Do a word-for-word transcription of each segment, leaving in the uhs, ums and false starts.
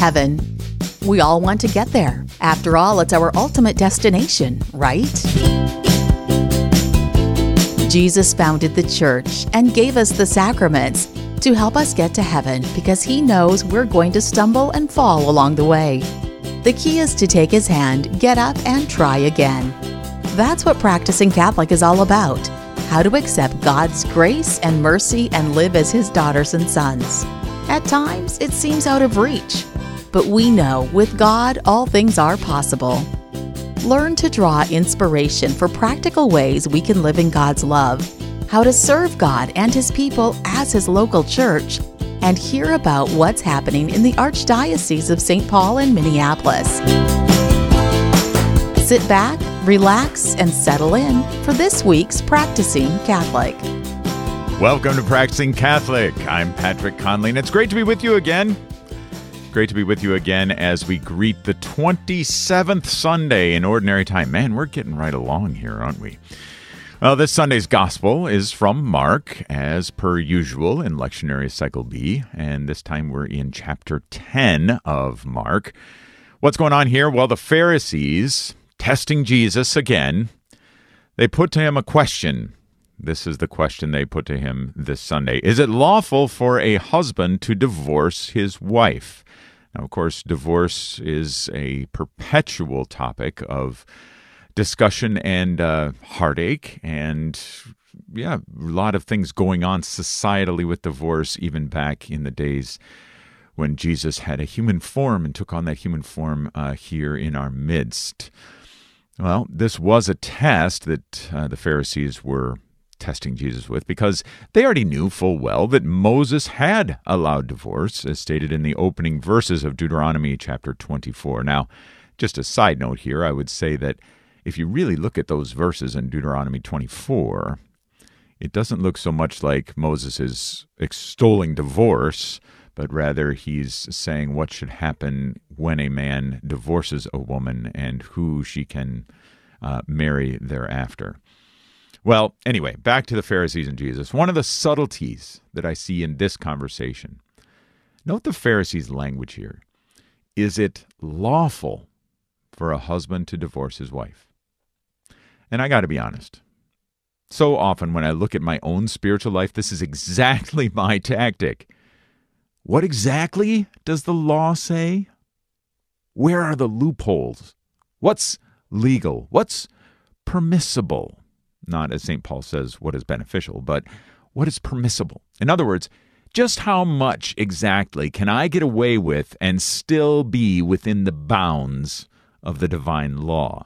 heaven. We all want to get there. After all, it's our ultimate destination, right? Jesus founded the church and gave us the sacraments to help us get to heaven because he knows we're going to stumble and fall along the way. The key is to take his hand, get up, and try again. That's what practicing Catholic is all about. How to accept God's grace and mercy and live as his daughters and sons. At times, it seems out of reach. But we know with God, all things are possible. Learn to draw inspiration for practical ways we can live in God's love, how to serve God and his people as his local church, and hear about what's happening in the Archdiocese of Saint Paul and Minneapolis. Sit back, relax, and settle in for this week's Practicing Catholic. Welcome to Practicing Catholic. I'm Patrick Conley, and it's great to be with you again. Great to be with you again as we greet the twenty-seventh Sunday in Ordinary Time. Man, we're getting right along here, aren't we? Well, this Sunday's Gospel is from Mark, as per usual in Lectionary Cycle B, and this time we're in chapter ten of Mark. What's going on here? Well, the Pharisees, testing Jesus again, they put to him a question. This is the question they put to him this Sunday. Is it lawful for a husband to divorce his wife? Now, of course, divorce is a perpetual topic of discussion and uh, heartache, and yeah, a lot of things going on societally with divorce, even back in the days when Jesus had a human form and took on that human form uh, here in our midst. Well, this was a test that uh, the Pharisees were testing Jesus with, because they already knew full well that Moses had allowed divorce, as stated in the opening verses of Deuteronomy chapter twenty-four. Now, just a side note here, I would say that if you really look at those verses in Deuteronomy twenty-four, it doesn't look so much like Moses is extolling divorce, but rather he's saying what should happen when a man divorces a woman and who she can uh, marry thereafter. Well, anyway, back to the Pharisees and Jesus. One of the subtleties that I see in this conversation, note the Pharisees' language here. Is it lawful for a husband to divorce his wife? And I got to be honest. So often when I look at my own spiritual life, this is exactly my tactic. What exactly does the law say? Where are the loopholes? What's legal? What's permissible? Not, as Saint Paul says, what is beneficial, but what is permissible. In other words, just how much exactly can I get away with and still be within the bounds of the divine law?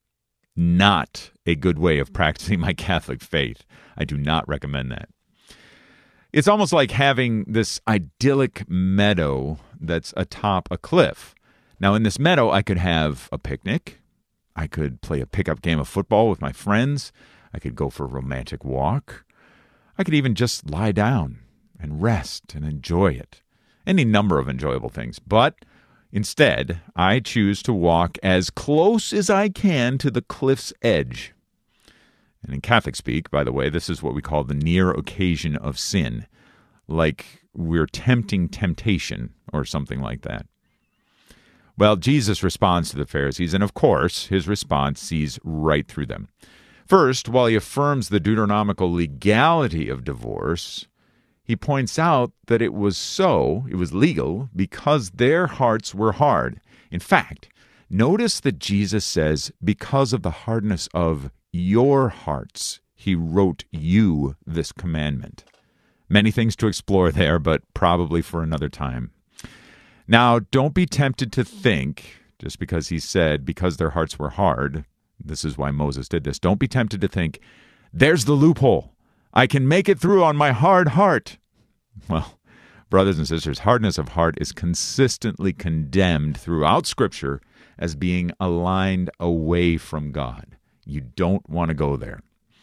Not a good way of practicing my Catholic faith. I do not recommend that. It's almost like having this idyllic meadow that's atop a cliff. Now, in this meadow, I could have a picnic. I could play a pickup game of football with my friends. I could go for a romantic walk. I could even just lie down and rest and enjoy it. Any number of enjoyable things. But instead, I choose to walk as close as I can to the cliff's edge. And in Catholic speak, by the way, this is what we call the near occasion of sin. Like we're tempting temptation or something like that. Well, Jesus responds to the Pharisees, and of course, his response sees right through them. First, while he affirms the Deuteronomical legality of divorce, he points out that it was so, it was legal, because their hearts were hard. In fact, notice that Jesus says, because of the hardness of your hearts, he wrote you this commandment. Many things to explore there, but probably for another time. Now, don't be tempted to think, just because he said, because their hearts were hard, this is why Moses did this. Don't be tempted to think, there's the loophole. I can make it through on my hard heart. Well, brothers and sisters, hardness of heart is consistently condemned throughout Scripture as being aligned away from God. You don't want to go there.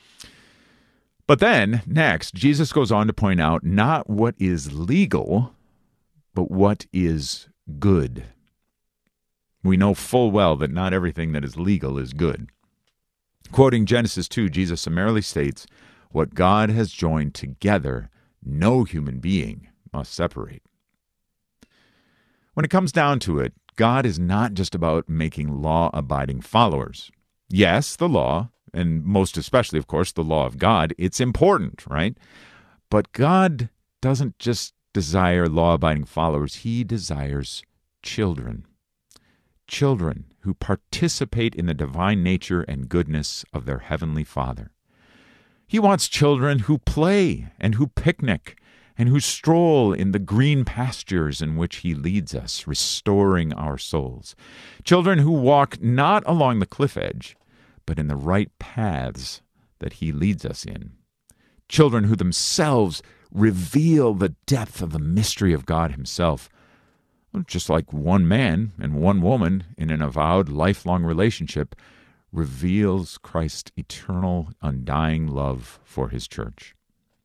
But then, next, Jesus goes on to point out not what is legal, but what is good. We know full well that not everything that is legal is good. Quoting Genesis two, Jesus summarily states, what God has joined together, no human being must separate. When it comes down to it, God is not just about making law-abiding followers. Yes, the law, and most especially, of course, the law of God, it's important, right? But God doesn't just desire law-abiding followers. He desires children. Children who participate in the divine nature and goodness of their heavenly Father. He wants children who play and who picnic and who stroll in the green pastures in which He leads us, restoring our souls. Children who walk not along the cliff edge, but in the right paths that He leads us in. Children who themselves reveal the depth of the mystery of God Himself, just like one man and one woman in an avowed lifelong relationship reveals Christ's eternal, undying love for His church.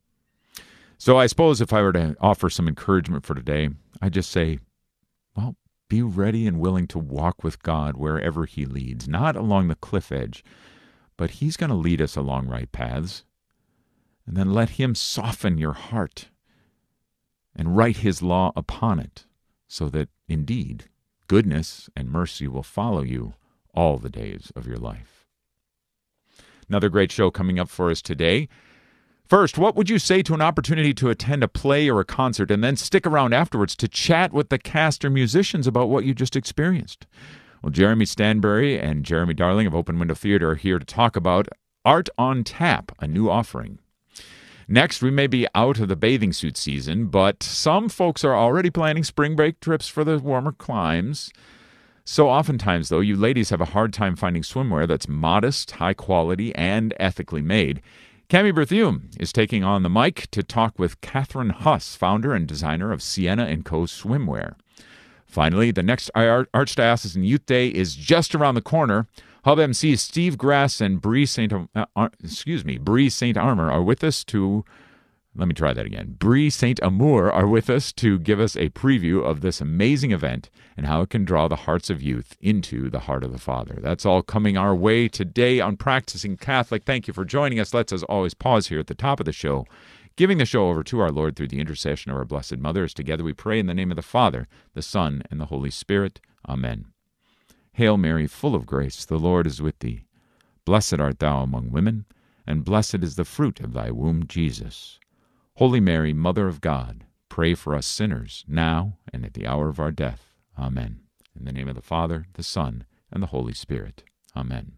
So I suppose if I were to offer some encouragement for today, I'd just say, well, be ready and willing to walk with God wherever He leads, not along the cliff edge, but He's going to lead us along right paths. And then let Him soften your heart and write His law upon it, so that, indeed, goodness and mercy will follow you all the days of your life. Another great show coming up for us today. First, what would you say to an opportunity to attend a play or a concert and then stick around afterwards to chat with the cast or musicians about what you just experienced? Well, Jeremy Stanbury and Jeremy Darling of Open Window Theater are here to talk about Art on Tap, a new offering. Next, we may be out of the bathing suit season, but some folks are already planning spring break trips for the warmer climes. So oftentimes, though, you ladies have a hard time finding swimwear that's modest, high quality, and ethically made. Cami Berthiaume is taking on the mic to talk with Catherine Huss, founder and designer of Sienna and Co. Swimwear. Finally, the next Archdiocesan Youth Day is just around the corner. Hub M C Steve Grass and Bree Saint uh, uh, excuse me Bree Saint Armour are with us to let me try that again. Bree Saint Amour are with us to give us a preview of this amazing event and how it can draw the hearts of youth into the heart of the Father. That's all coming our way today on Practicing Catholic. Thank you for joining us. Let's, as always, pause here at the top of the show, giving the show over to our Lord through the intercession of our Blessed Mother. As together we pray in the name of the Father, the Son, and the Holy Spirit. Amen. Hail Mary, full of grace, the Lord is with thee. Blessed art thou among women, and blessed is the fruit of thy womb, Jesus. Holy Mary, Mother of God, pray for us sinners, now and at the hour of our death. Amen. In the name of the Father, the Son, and the Holy Spirit. Amen.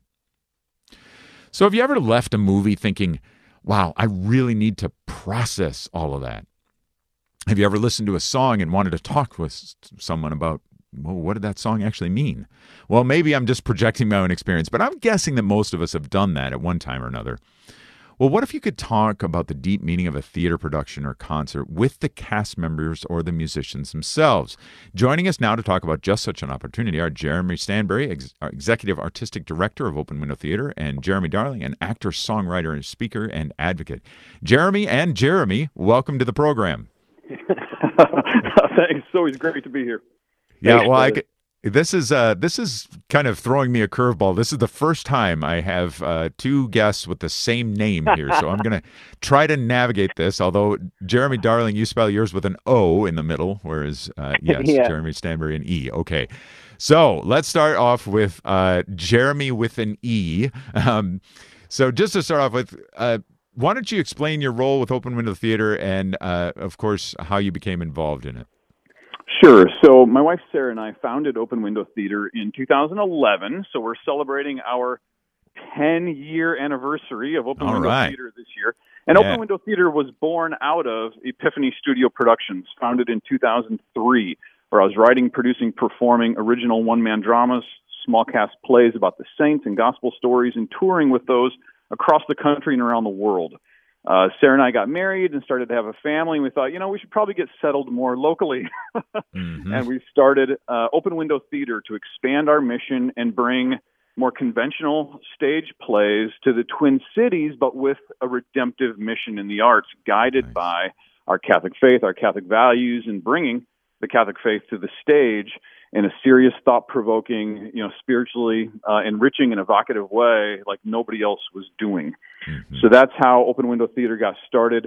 So have you ever left a movie thinking, wow, I really need to process all of that? Have you ever listened to a song and wanted to talk with someone about, well, what did that song actually mean? Well, maybe I'm just projecting my own experience, but I'm guessing that most of us have done that at one time or another. Well, what if you could talk about the deep meaning of a theater production or concert with the cast members or the musicians themselves? Joining us now to talk about just such an opportunity are Jeremy Stanbury, ex- Executive Artistic Director of Open Window Theater, and Jeremy Darling, an actor, songwriter, and speaker and advocate. Jeremy and Jeremy, welcome to the program. Thanks. It's always great to be here. Yeah, Thanks, well, I, this is uh, this is kind of throwing me a curveball. This is the first time I have uh, two guests with the same name here, so I'm going to try to navigate this. Although, Jeremy Darling, you spell yours with an O in the middle, whereas, uh, yes, yeah. Jeremy Stanbury, an E. Okay, so let's start off with uh, Jeremy with an E. Um, so just to start off with, uh, why don't you explain your role with Open Window Theater and, uh, of course, how you became involved in it? Sure. So my wife Sarah and I founded Open Window Theater in two thousand eleven. So we're celebrating our ten-year anniversary of Open All Window right. Theater this year. And yeah. Open Window Theater was born out of Epiphany Studio Productions, founded in two thousand three, where I was writing, producing, performing original one-man dramas, small cast plays about the saints and gospel stories, and touring with those across the country and around the world. Uh, Sarah and I got married and started to have a family, and we thought, you know, we should probably get settled more locally. mm-hmm. And we started uh, Open Window Theater to expand our mission and bring more conventional stage plays to the Twin Cities, but with a redemptive mission in the arts, guided nice. by our Catholic faith, our Catholic values, and bringing the Catholic faith to the stage in a serious, thought-provoking, you know, spiritually uh, enriching and evocative way like nobody else was doing. Mm-hmm. So that's how Open Window Theater got started.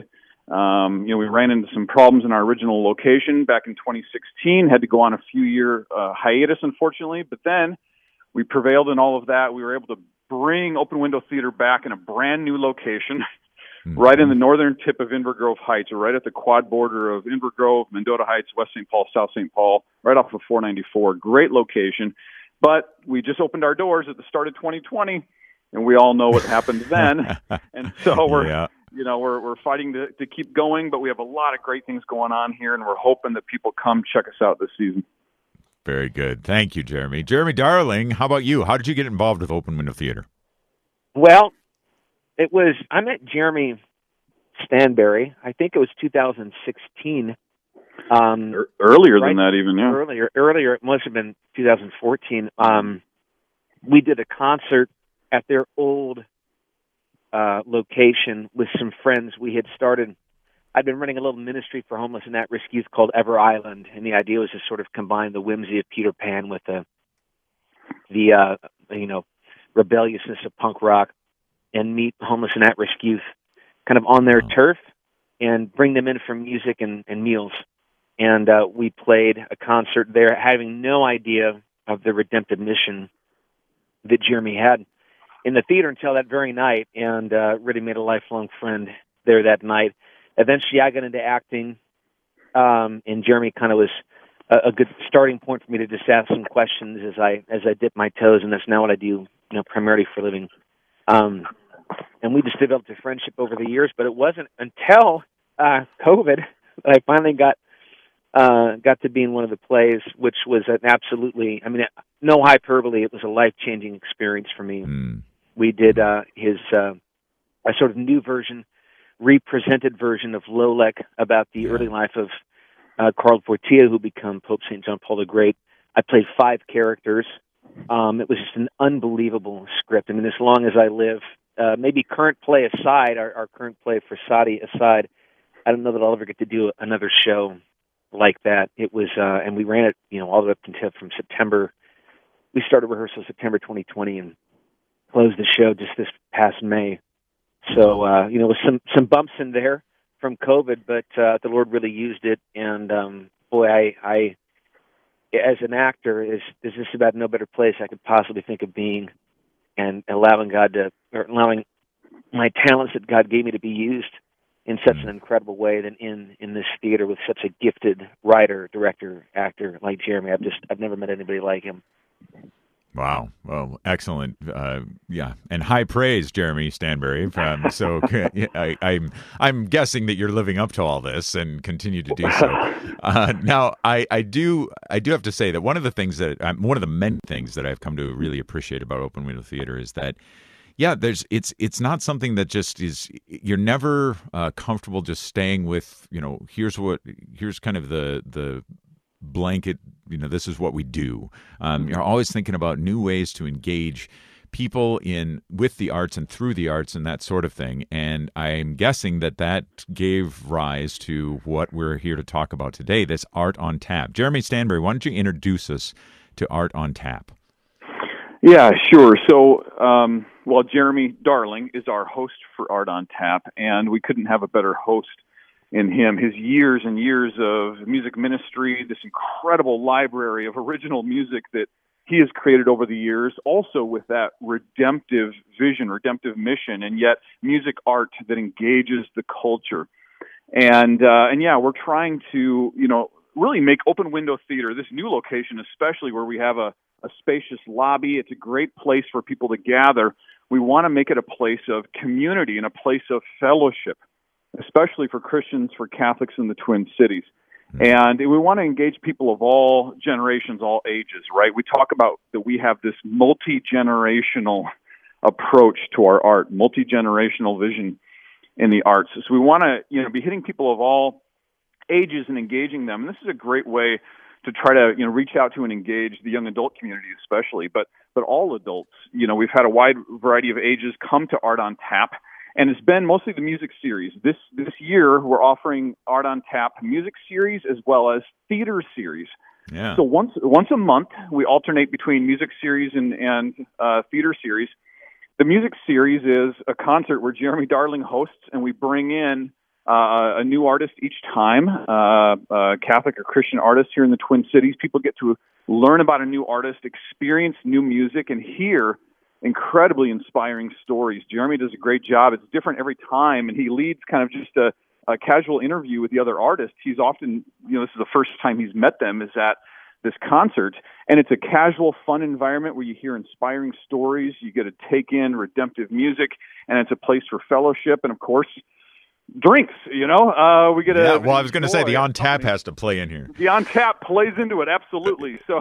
Um, you know, we ran into some problems in our original location back in twenty sixteen, had to go on a few year uh, hiatus, unfortunately, but then we prevailed in all of that. We were able to bring Open Window Theater back in a brand new location, mm-hmm. right in the northern tip of Inver Grove Heights, or right at the quad border of Inver Grove, Mendota Heights, West Saint Paul, South Saint Paul, right off of four ninety-four. Great location. But we just opened our doors at the start of twenty twenty, and we all know what happened then. And so we're, yeah. you know, we're we're fighting to, to keep going, but we have a lot of great things going on here, and we're hoping that people come check us out this season. Very good. Thank you, Jeremy. Jeremy Darling, how about you? How did you get involved with Open Window Theater? Well, it was, I met Jeremy Stanberry, I think it was two thousand sixteen. Um, earlier right, than that even, yeah. Earlier, earlier, it must have been two thousand fourteen. Um, we did a concert at their old uh, location with some friends. We had started, I'd been running a little ministry for homeless and at-risk youth called Ever Island, and the idea was to sort of combine the whimsy of Peter Pan with the, the uh, you know, rebelliousness of punk rock, and meet homeless and at-risk youth kind of on their oh. turf and bring them in for music and, and meals. And uh, we played a concert there, having no idea of the redemptive mission that Jeremy had in the theater until that very night, and uh, really made a lifelong friend there that night. Eventually, I got into acting, um, and Jeremy kind of was a, a good starting point for me to just ask some questions as I as I dip my toes, and that's now what I do, you know, primarily for a living. Um, and we just developed a friendship over the years, but it wasn't until uh, COVID that I finally got uh, got to be in one of the plays, which was an absolutely, I mean, no hyperbole, it was a life-changing experience for me. Mm. We did uh, his, uh, a sort of new version, represented version of Lolek, about the yeah. early life of uh, Karl Wojtyła, who became Pope Saint John Paul the Great. I played five characters. Um, it was just an unbelievable script. I mean, as long as I live, uh, maybe current play aside, our, our current play for Saudi aside, I don't know that I'll ever get to do another show like that. It was, uh, and we ran it, you know, all the way up until from September. We started rehearsal September twenty twenty and closed the show just this past May. So, uh, you know, with some, some bumps in there from COVID, but uh, the Lord really used it. And, um, boy, I, I, as an actor, is is just about no better place I could possibly think of being, and allowing God to, or allowing my talents that God gave me to be used in such an incredible way than in, in this theater with such a gifted writer, director, actor like Jeremy. I've just, I've never met anybody like him. Wow. Well, excellent. Uh, yeah. And high praise, Jeremy Stanberry. Um, so I, I'm I'm guessing that you're living up to all this and continue to do so. Uh, now, I, I do I do have to say that one of the things that um, one of the many things that I've come to really appreciate about Open Window Theater is that, yeah, there's it's it's not something that just is, you're never uh, comfortable just staying with, you know, here's what here's kind of the the blanket, you know, this is what we do. Um, you're always thinking about new ways to engage people in with the arts and through the arts and that sort of thing. And I'm guessing that that gave rise to what we're here to talk about today, this Art on Tap. Jeremy Stanberry, why don't you introduce us to Art on Tap? Yeah, sure. So, um, well, Jeremy Darling is our host for Art on Tap, and we couldn't have a better host in him. His years and years of music ministry, this incredible library of original music that he has created over the years, also with that redemptive vision, redemptive mission, and yet music art that engages the culture. And, uh, and yeah, we're trying to, you know, really make Open Window Theater, this new location, especially where we have a, a spacious lobby. It's a great place for people to gather. We want to make it a place of community and a place of fellowship, especially for Christians, for Catholics in the Twin Cities. And we want to engage people of all generations, all ages, right? We talk about that we have this multi-generational approach to our art, multi-generational vision in the arts. So we want to, you know, be hitting people of all ages and engaging them. And this is a great way to try to, you know, reach out to and engage the young adult community especially, but but all adults. You know, we've had a wide variety of ages come to Art on Tap. And it's been mostly the music series. This this year, we're offering Art on Tap music series as well as theater series. Yeah. So once once a month, we alternate between music series and, and uh, theater series. The music series is a concert where Jeremy Darling hosts, and we bring in uh, a new artist each time, uh, uh, Catholic or Christian artist here in the Twin Cities. People get to learn about a new artist, experience new music, and hear incredibly inspiring stories. Jeremy does a great job. It's different every time, and he leads kind of just a, a casual interview with the other artists. He's often, you know, this is the first time he's met them, is at this concert, and it's a casual, fun environment where you hear inspiring stories, you get to take in redemptive music, and it's a place for fellowship, and of course, drinks, you know, uh, we get a. Yeah, well, I was going to say the on tap has to play in here. The on tap plays into it, absolutely. So,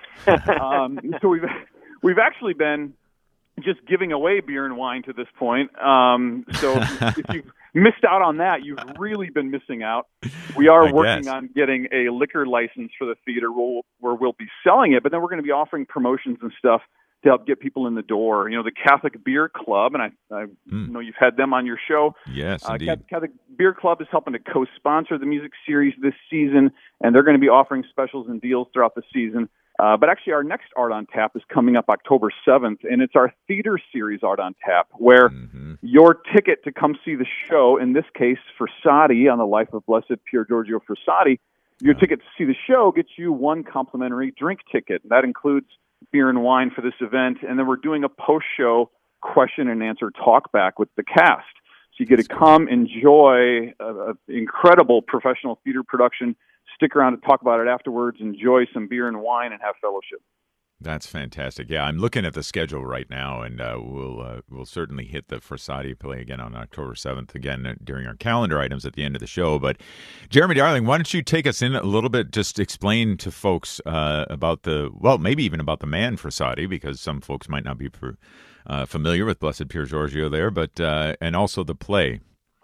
um, so we've we've actually been just giving away beer and wine to this point. Um, so if you've missed out on that, you've really been missing out. We are I working guess. on getting a liquor license for the theater where, where we'll be selling it, but then we're going to be offering promotions and stuff to help get people in the door. You know, the Catholic Beer Club, and I, I Mm. know you've had them on your show. Yes, Uh, indeed. Catholic Beer Club is helping to co-sponsor the music series this season, and they're going to be offering specials and deals throughout the season. Uh, but actually, our next Art on Tap is coming up October seventh, and it's our theater series Art on Tap, where Mm-hmm. your ticket to come see the show, in this case, Frassati, on the life of Blessed Pier Giorgio Frassati, your Yeah. ticket to see the show gets you one complimentary drink ticket. That includes beer and wine for this event, and then we're doing a post-show question and answer talk back with the cast. So you get to come, enjoy an incredible professional theater production, stick around to talk about it afterwards, enjoy some beer and wine, and have fellowship. That's fantastic. Yeah, I'm looking at the schedule right now, and uh, we'll uh, we'll certainly hit the Frassati play again on October seventh, again uh, during our calendar items at the end of the show. But Jeremy Darling, why don't you take us in a little bit, just explain to folks uh, about the, well, maybe even about the man Frassati, because some folks might not be per, uh, familiar with Blessed Pier Giorgio there, but uh, and also the play.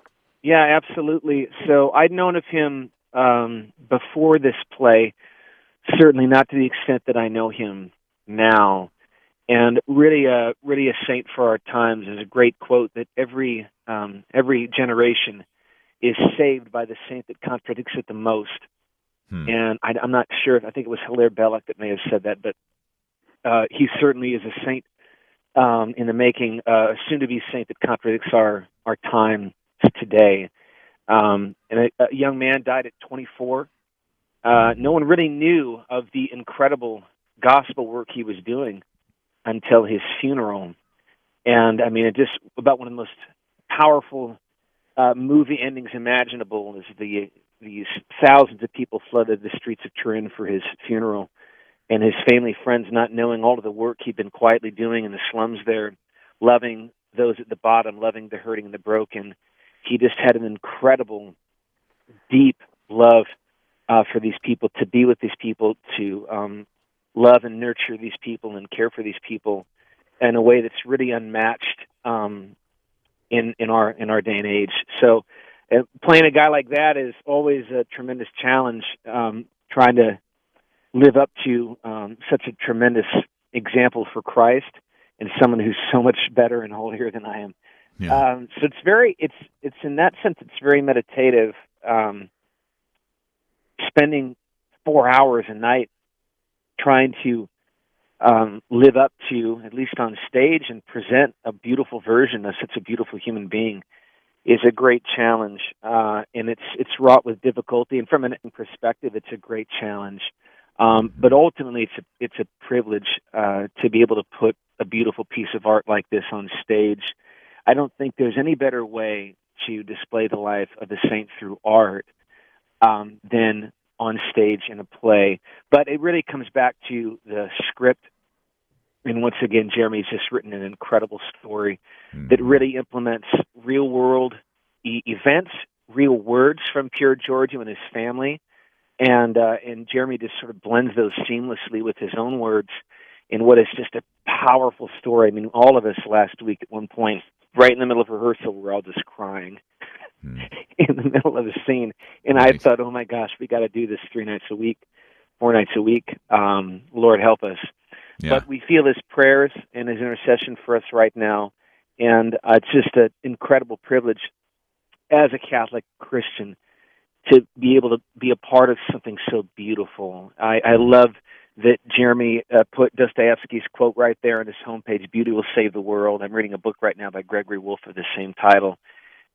Yeah, absolutely. So I'd known of him um, before this play, certainly not to the extent that I know him now. And really a really a saint for our times. Is a great quote that every um, every generation is saved by the saint that contradicts it the most. Hmm. And I, I'm not sure. I think it was Hilaire Belloc that may have said that, but uh, he certainly is a saint um, in the making, uh, a soon-to-be saint that contradicts our our time today. Um, and a, a young man died at twenty-four. Uh, no one really knew of the incredible gospel work he was doing until his funeral. And, I mean, it just about one of the most powerful uh, movie endings imaginable is the these thousands of people flooded the streets of Turin for his funeral, and his family, friends, not knowing all of the work he'd been quietly doing in the slums there, loving those at the bottom, loving the hurting and the broken. He just had an incredible, deep love uh, for these people, to be with these people, to um, love and nurture these people and care for these people in a way that's really unmatched um, in in our in our day and age. So, uh, playing a guy like that is always a tremendous challenge. Um, trying to live up to um, such a tremendous example for Christ and someone who's so much better and holier than I am. Yeah. Um, so it's very, it's it's in that sense, it's very meditative. Um, spending four hours a night trying to um, live up to, at least on stage, and present a beautiful version of such a beautiful human being is a great challenge, uh, and it's it's wrought with difficulty. And from an perspective, it's a great challenge. Um, but ultimately, it's a, it's a privilege uh, to be able to put a beautiful piece of art like this on stage. I don't think there's any better way to display the life of the saint through art um, than on stage in a play. But it really comes back to the script. And once again, Jeremy's just written an incredible story mm-hmm. that really implements real-world e- events, real words from Pier Giorgio and his family. And uh, and Jeremy just sort of blends those seamlessly with his own words in what is just a powerful story. I mean, all of us last week at one point, right in the middle of rehearsal, we're all just crying mm. in the middle of the scene. And nice. I thought, oh my gosh, we got to do this three nights a week, four nights a week. Um, Lord help us. Yeah. But we feel his prayers and his intercession for us right now. And uh, it's just an incredible privilege as a Catholic Christian to be able to be a part of something so beautiful. I, I love that Jeremy uh, put Dostoevsky's quote right there on his homepage, "Beauty will save the world." I'm reading a book right now by Gregory Wolfe of the same title.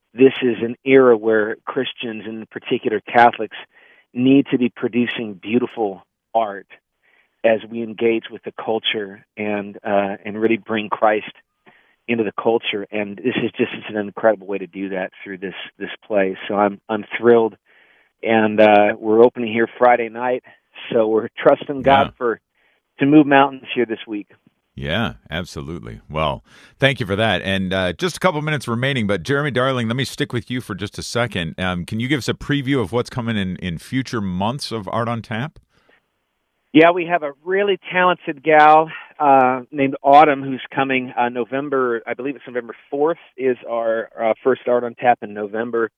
this is an era where Christians, and in particular Catholics, need to be producing beautiful art as we engage with the culture and uh, and really bring Christ into the culture. And this is just it's an incredible way to do that through this this play. So I'm I'm thrilled, and uh, we're opening here Friday night. So we're trusting God yeah. for to move mountains here this week. Yeah, absolutely. Well, thank you for that. And uh, just a couple minutes remaining, but Jeremy Darling, let me stick with you for just a second. Um, can you give us a preview of what's coming in, in future months of Art on Tap? Yeah, we have a really talented gal uh, named Autumn who's coming uh, November, I believe it's November fourth is our uh, first Art on Tap in November.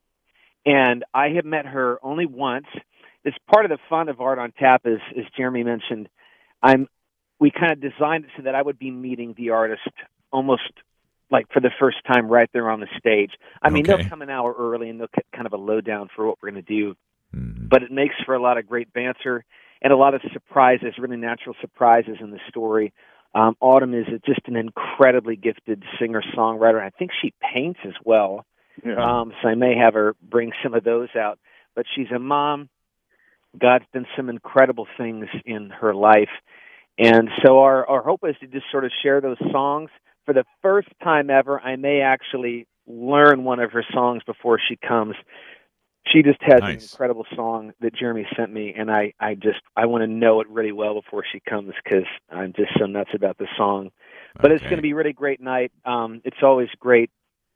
And I have met her only once. It's part of the fun of Art on Tap, is, as Jeremy mentioned. I'm we kind of designed it so that I would be meeting the artist almost like for the first time right there on the stage. I mean, okay. They'll come an hour early and they'll get kind of a lowdown for what we're going to do. Mm-hmm. But it makes for a lot of great banter and a lot of surprises, really natural surprises in the story. Um, Autumn is just an incredibly gifted singer-songwriter. I think she paints as well. Yeah. Um, so I may have her bring some of those out. But she's a mom. God's done some incredible things in her life. And so our, our hope is to just sort of share those songs. For the first time ever, I may actually learn one of her songs before she comes. She just has nice. an incredible song that Jeremy sent me, and I, I just I want to know it really well before she comes because I'm just so nuts about the song. But okay. It's going to be a really great night. Um, it's always great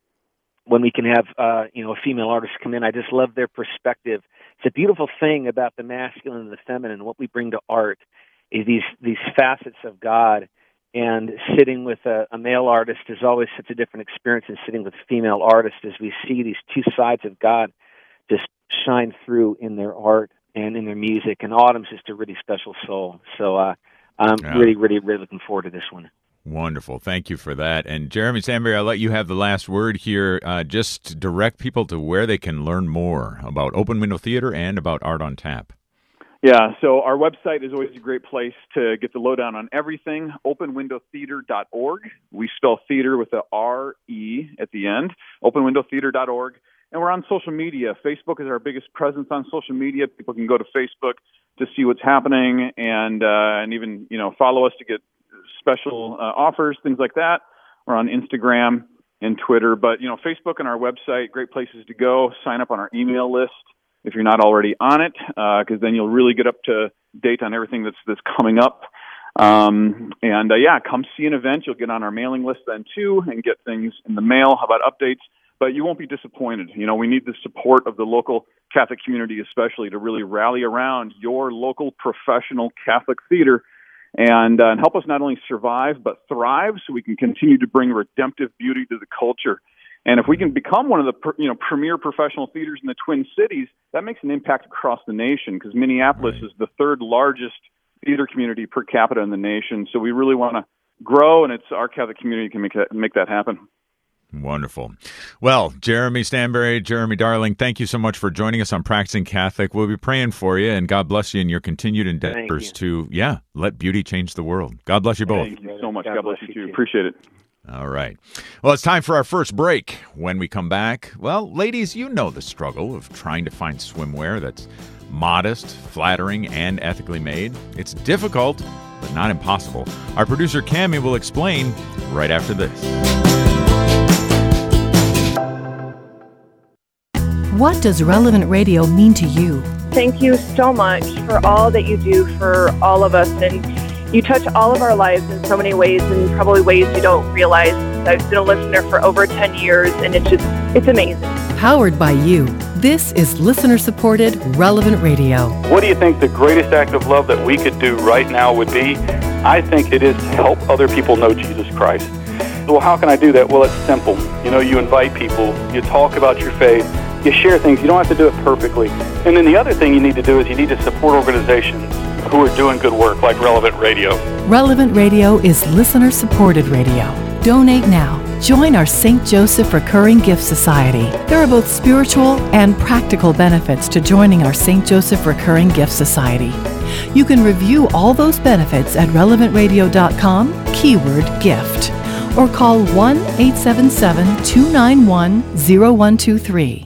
when we can have uh, you know a female artist come in. I just love their perspective. It's a beautiful thing about the masculine and the feminine, what we bring to art. Is these these facets of God, and sitting with a, a male artist is always such a different experience than sitting with a female artist as we see these two sides of God just shine through in their art and in their music. And Autumn's just a really special soul. So uh, I'm yeah. really, really, really looking forward to this one. Wonderful. Thank you for that. And Jeremy Stanbury, I'll let you have the last word here. Uh, just direct people to where they can learn more about Open Window Theater and about Art on Tap. Yeah, so our website is always a great place to get the lowdown on everything, open window theater dot org. We spell theater with a R E at the end, open window theater dot org. And we're on social media. Facebook is our biggest presence on social media. People can go to Facebook to see what's happening and uh, and even, you know, follow us to get special uh, offers, things like that. We're on Instagram and Twitter. But, you know, Facebook and our website, great places to go. Sign up on our email list if you're not already on it, because uh, then you'll really get up to date on everything that's that's coming up. Um, and, uh, yeah, come see an event. You'll get on our mailing list then, too, and get things in the mail about updates. But you won't be disappointed. You know, we need the support of the local Catholic community especially to really rally around your local professional Catholic theater and, uh, and help us not only survive but thrive so we can continue to bring redemptive beauty to the culture. And if we can become one of the you know premier professional theaters in the Twin Cities, that makes an impact across the nation because Minneapolis right. is the third largest theater community per capita in the nation. So we really want to grow, and it's our Catholic community can make that, make that happen. Wonderful. Well, Jeremy Stanbury, Jeremy Darling, thank you so much for joining us on Practicing Catholic. We'll be praying for you, and God bless you in your continued endeavors to, yeah, let beauty change the world. God bless you both. Thank you so much. God, God bless, bless you, too. too. Appreciate it. All right. Well, it's time for our first break. When we come back, well, ladies, you know the struggle of trying to find swimwear that's modest, flattering, and ethically made. It's difficult, but not impossible. Our producer, Cammie, will explain right after this. What does Relevant Radio mean to you? Thank you so much for all that you do for all of us, and you touch all of our lives in so many ways, and probably ways you don't realize. I've been a listener for over ten years, and it's just, it's amazing. Powered by you. This is listener-supported Relevant Radio. What do you think the greatest act of love that we could do right now would be? I think it is to help other people know Jesus Christ. Well, how can I do that? Well, it's simple. You know, you invite people, you talk about your faith, you share things. You don't have to do it perfectly. And then the other thing you need to do is you need to support organizations who are doing good work, like Relevant Radio. Relevant Radio is listener-supported radio. Donate now. Join our Saint Joseph Recurring Gift Society. There are both spiritual and practical benefits to joining our Saint Joseph Recurring Gift Society. You can review all those benefits at relevant radio dot com, keyword gift. or call one eight seven seven, two nine one, zero one two three.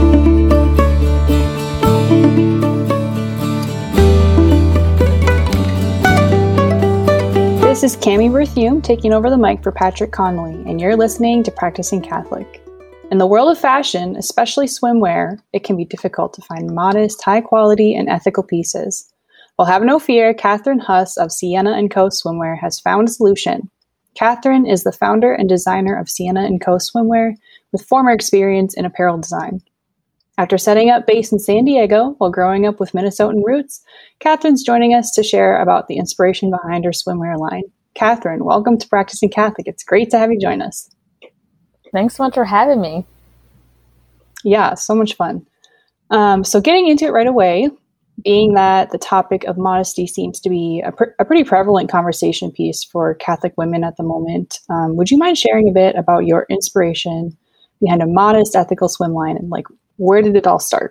This is Cami Berthume taking over the mic for Patrick Conley, and you're listening to Practicing Catholic. In the world of fashion, especially swimwear, it can be difficult to find modest, high-quality, and ethical pieces. Well, have no fear, Catherine Huss of Sienna and Co. Swimwear has found a solution. Catherine is the founder and designer of Sienna and Co. Swimwear with former experience in apparel design. After setting up base in San Diego while growing up with Minnesotan roots, Catherine's joining us to share about the inspiration behind her swimwear line. Catherine, welcome to Practicing Catholic. It's great to have you join us. Thanks so much for having me. Yeah, so much fun. Um, so getting into it right away, being that the topic of modesty seems to be a, pr- a pretty prevalent conversation piece for Catholic women at the moment, um, would you mind sharing a bit about your inspiration behind a modest, ethical swim line, and like, where did it all start?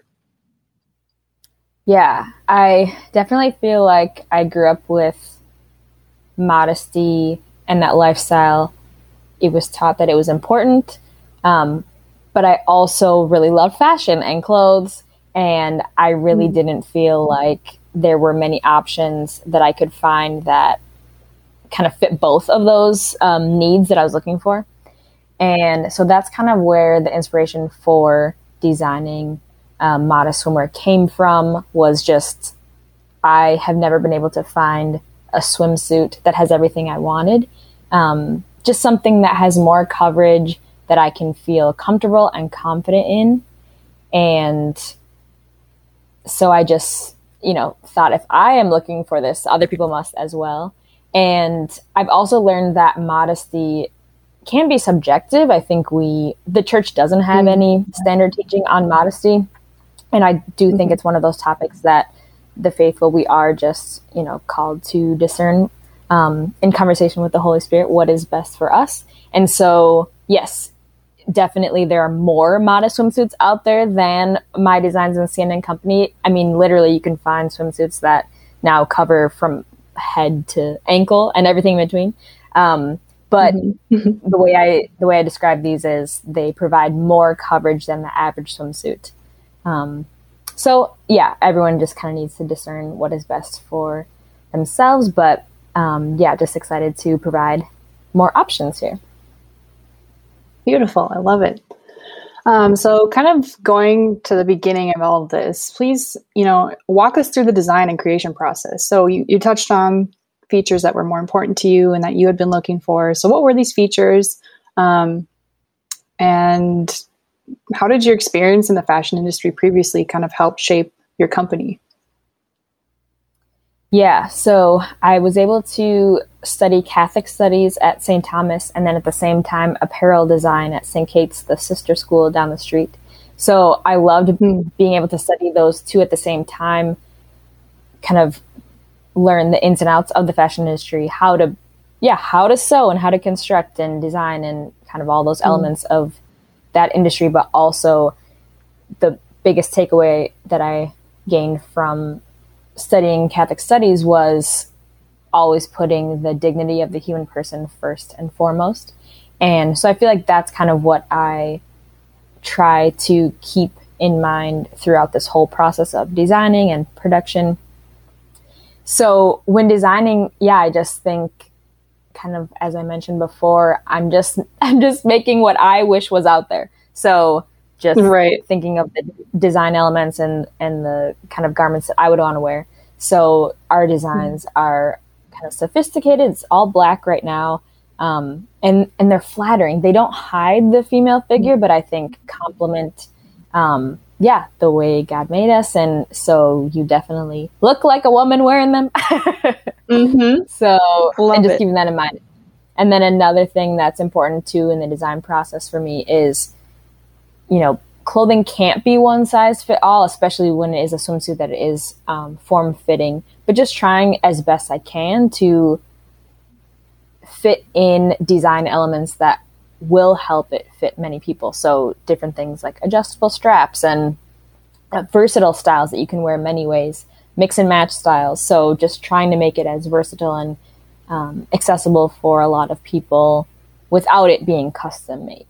Yeah, I definitely feel like I grew up with modesty and that lifestyle. It was taught that it was important, um, but I also really loved fashion and clothes, and I really mm. didn't feel like there were many options that I could find that kind of fit both of those um, needs that I was looking for. And so that's kind of where the inspiration for designing um, modest swimwear came from, was just I have never been able to find a swimsuit that has everything I wanted. Um, just something that has more coverage that I can feel comfortable and confident in. And so I just, you know, thought if I am looking for this, other people must as well. And I've also learned that modesty can be subjective. I think we, the church doesn't have mm-hmm. any standard teaching on modesty. And I do mm-hmm. think it's one of those topics that the faithful, we are just, you know, called to discern um, in conversation with the Holy Spirit what is best for us. And so, yes, definitely there are more modest swimsuits out there than my designs in Sienna and Company. I mean, literally you can find swimsuits that now cover from head to ankle and everything in between. Um, But mm-hmm. the way I the way I describe these is they provide more coverage than the average swimsuit. Um, so yeah, everyone just kind of needs to discern what is best for themselves. But um, yeah, just excited to provide more options here. Beautiful, I love it. Um, so kind of going to the beginning of all of this, please, you know, walk us through the design and creation process. So you, you touched on features that were more important to you and that you had been looking for. So what were these features? Um, and how did your experience in the fashion industry previously kind of help shape your company? Yeah, so I was able to study Catholic studies at Saint Thomas, and then at the same time, apparel design at Saint Kate's, the sister school down the street. So I loved mm-hmm. being able to study those two at the same time, kind of learn the ins and outs of the fashion industry, how to, yeah, how to sew and how to construct and design and kind of all those mm. elements of that industry. But also the biggest takeaway that I gained from studying Catholic studies was always putting the dignity of the human person first and foremost. And so I feel like that's kind of what I try to keep in mind throughout this whole process of designing and production. So when designing, yeah, I just think kind of, as I mentioned before, I'm just, I'm just making what I wish was out there. So just right. thinking of the design elements and, and the kind of garments that I would want to wear. So our designs mm-hmm. are kind of sophisticated. It's all black right now. Um, and, and they're flattering. They don't hide the female figure, mm-hmm. but I think complement, um, yeah, the way God made us. And so you definitely look like a woman wearing them. mm-hmm. So Love and just it. keeping that in mind. And then another thing that's important too in the design process for me is, you know, clothing can't be one size fit all, especially when it is a swimsuit that is um, form fitting, but just trying as best I can to fit in design elements that will help it fit many people. So different things like adjustable straps and uh, versatile styles that you can wear many ways, mix and match styles. So just trying to make it as versatile and um, accessible for a lot of people without it being custom made.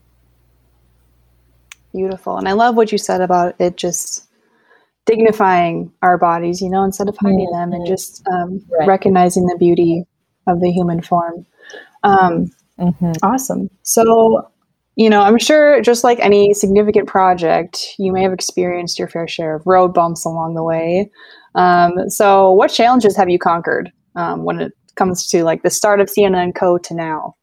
Beautiful. And I love what you said about it just dignifying our bodies, you know, instead of hiding mm-hmm. them, and just um, right. recognizing the beauty of the human form. Um, mm-hmm. Awesome. So, you know, I'm sure just like any significant project, you may have experienced your fair share of road bumps along the way. Um, so what challenges have you conquered um, when it comes to like the start of Sienna and Co. to now?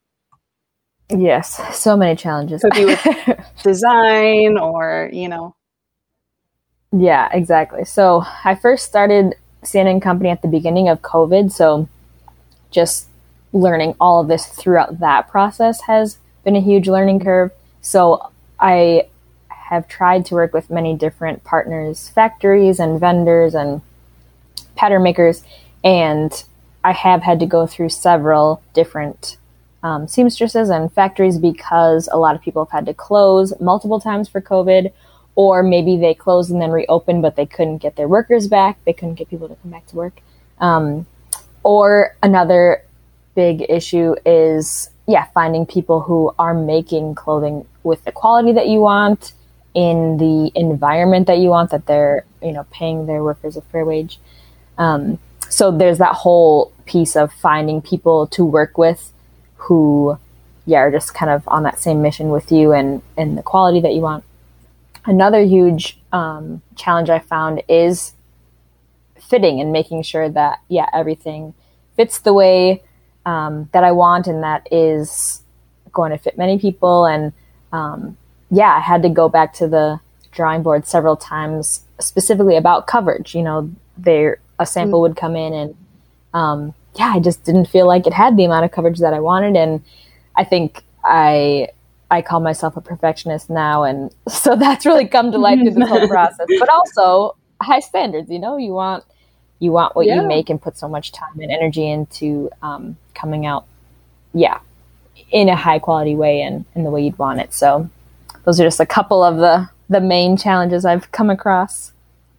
Yes, so many challenges. Could be with design or, you know. Yeah, exactly. So I first started Sienna and Company at the beginning of COVID. So just learning all of this throughout that process has been a huge learning curve. So I have tried to work with many different partners, factories and vendors and pattern makers. And I have had to go through several different Um, seamstresses and factories because a lot of people have had to close multiple times for COVID, or maybe they closed and then reopened, but they couldn't get their workers back. They couldn't get people to come back to work. Um, or another big issue is, yeah, finding people who are making clothing with the quality that you want, in the environment that you want, that they're, you know, paying their workers a fair wage. Um, so there's that whole piece of finding people to work with who, yeah, are just kind of on that same mission with you and, and the quality that you want. Another huge um, challenge I found is fitting and making sure that, yeah, everything fits the way um, that I want and that is going to fit many people. And um, yeah, I had to go back to the drawing board several times, specifically about coverage. You know, there a sample mm-hmm. would come in and um, yeah, I just didn't feel like it had the amount of coverage that I wanted. And I think I I call myself a perfectionist now. And so that's really come to life through this whole process. But also high standards, you know, you want you want what yeah. you make and put so much time and energy into um, coming out, yeah, in a high quality way and in the way you'd want it. So those are just a couple of the, the main challenges I've come across.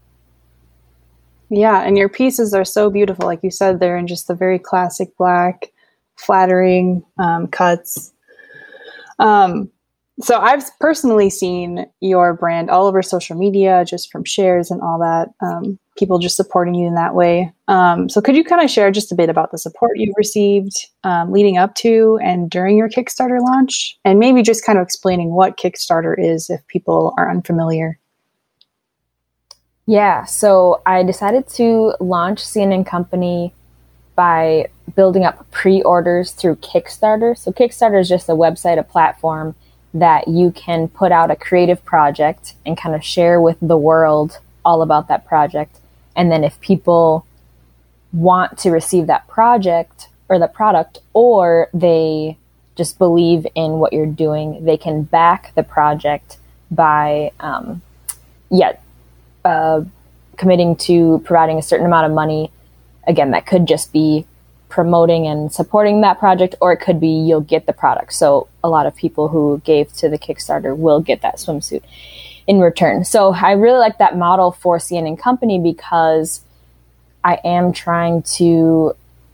Yeah, and your pieces are so beautiful. Like you said, they're in just the very classic black, flattering um, cuts. Um, so I've personally seen your brand all over social media, just from shares and all that. Um, people just supporting you in that way. Um, so could you kind of share just a bit about the support you've received um, leading up to and during your Kickstarter launch? And maybe just kind of explaining what Kickstarter is if people are unfamiliar. Yeah, so I decided to launch Sienna and Company by building up pre-orders through Kickstarter. So Kickstarter is just a website, a platform that you can put out a creative project and kind of share with the world all about that project. And then if people want to receive that project or the product, or they just believe in what you're doing, they can back the project by, um, yeah, Uh, committing to providing a certain amount of money. Again, that could just be promoting and supporting that project, or it could be you'll get the product. So a lot of people who gave to the Kickstarter will get that swimsuit in return. So I really like that model for Sienna and Company because I am trying to,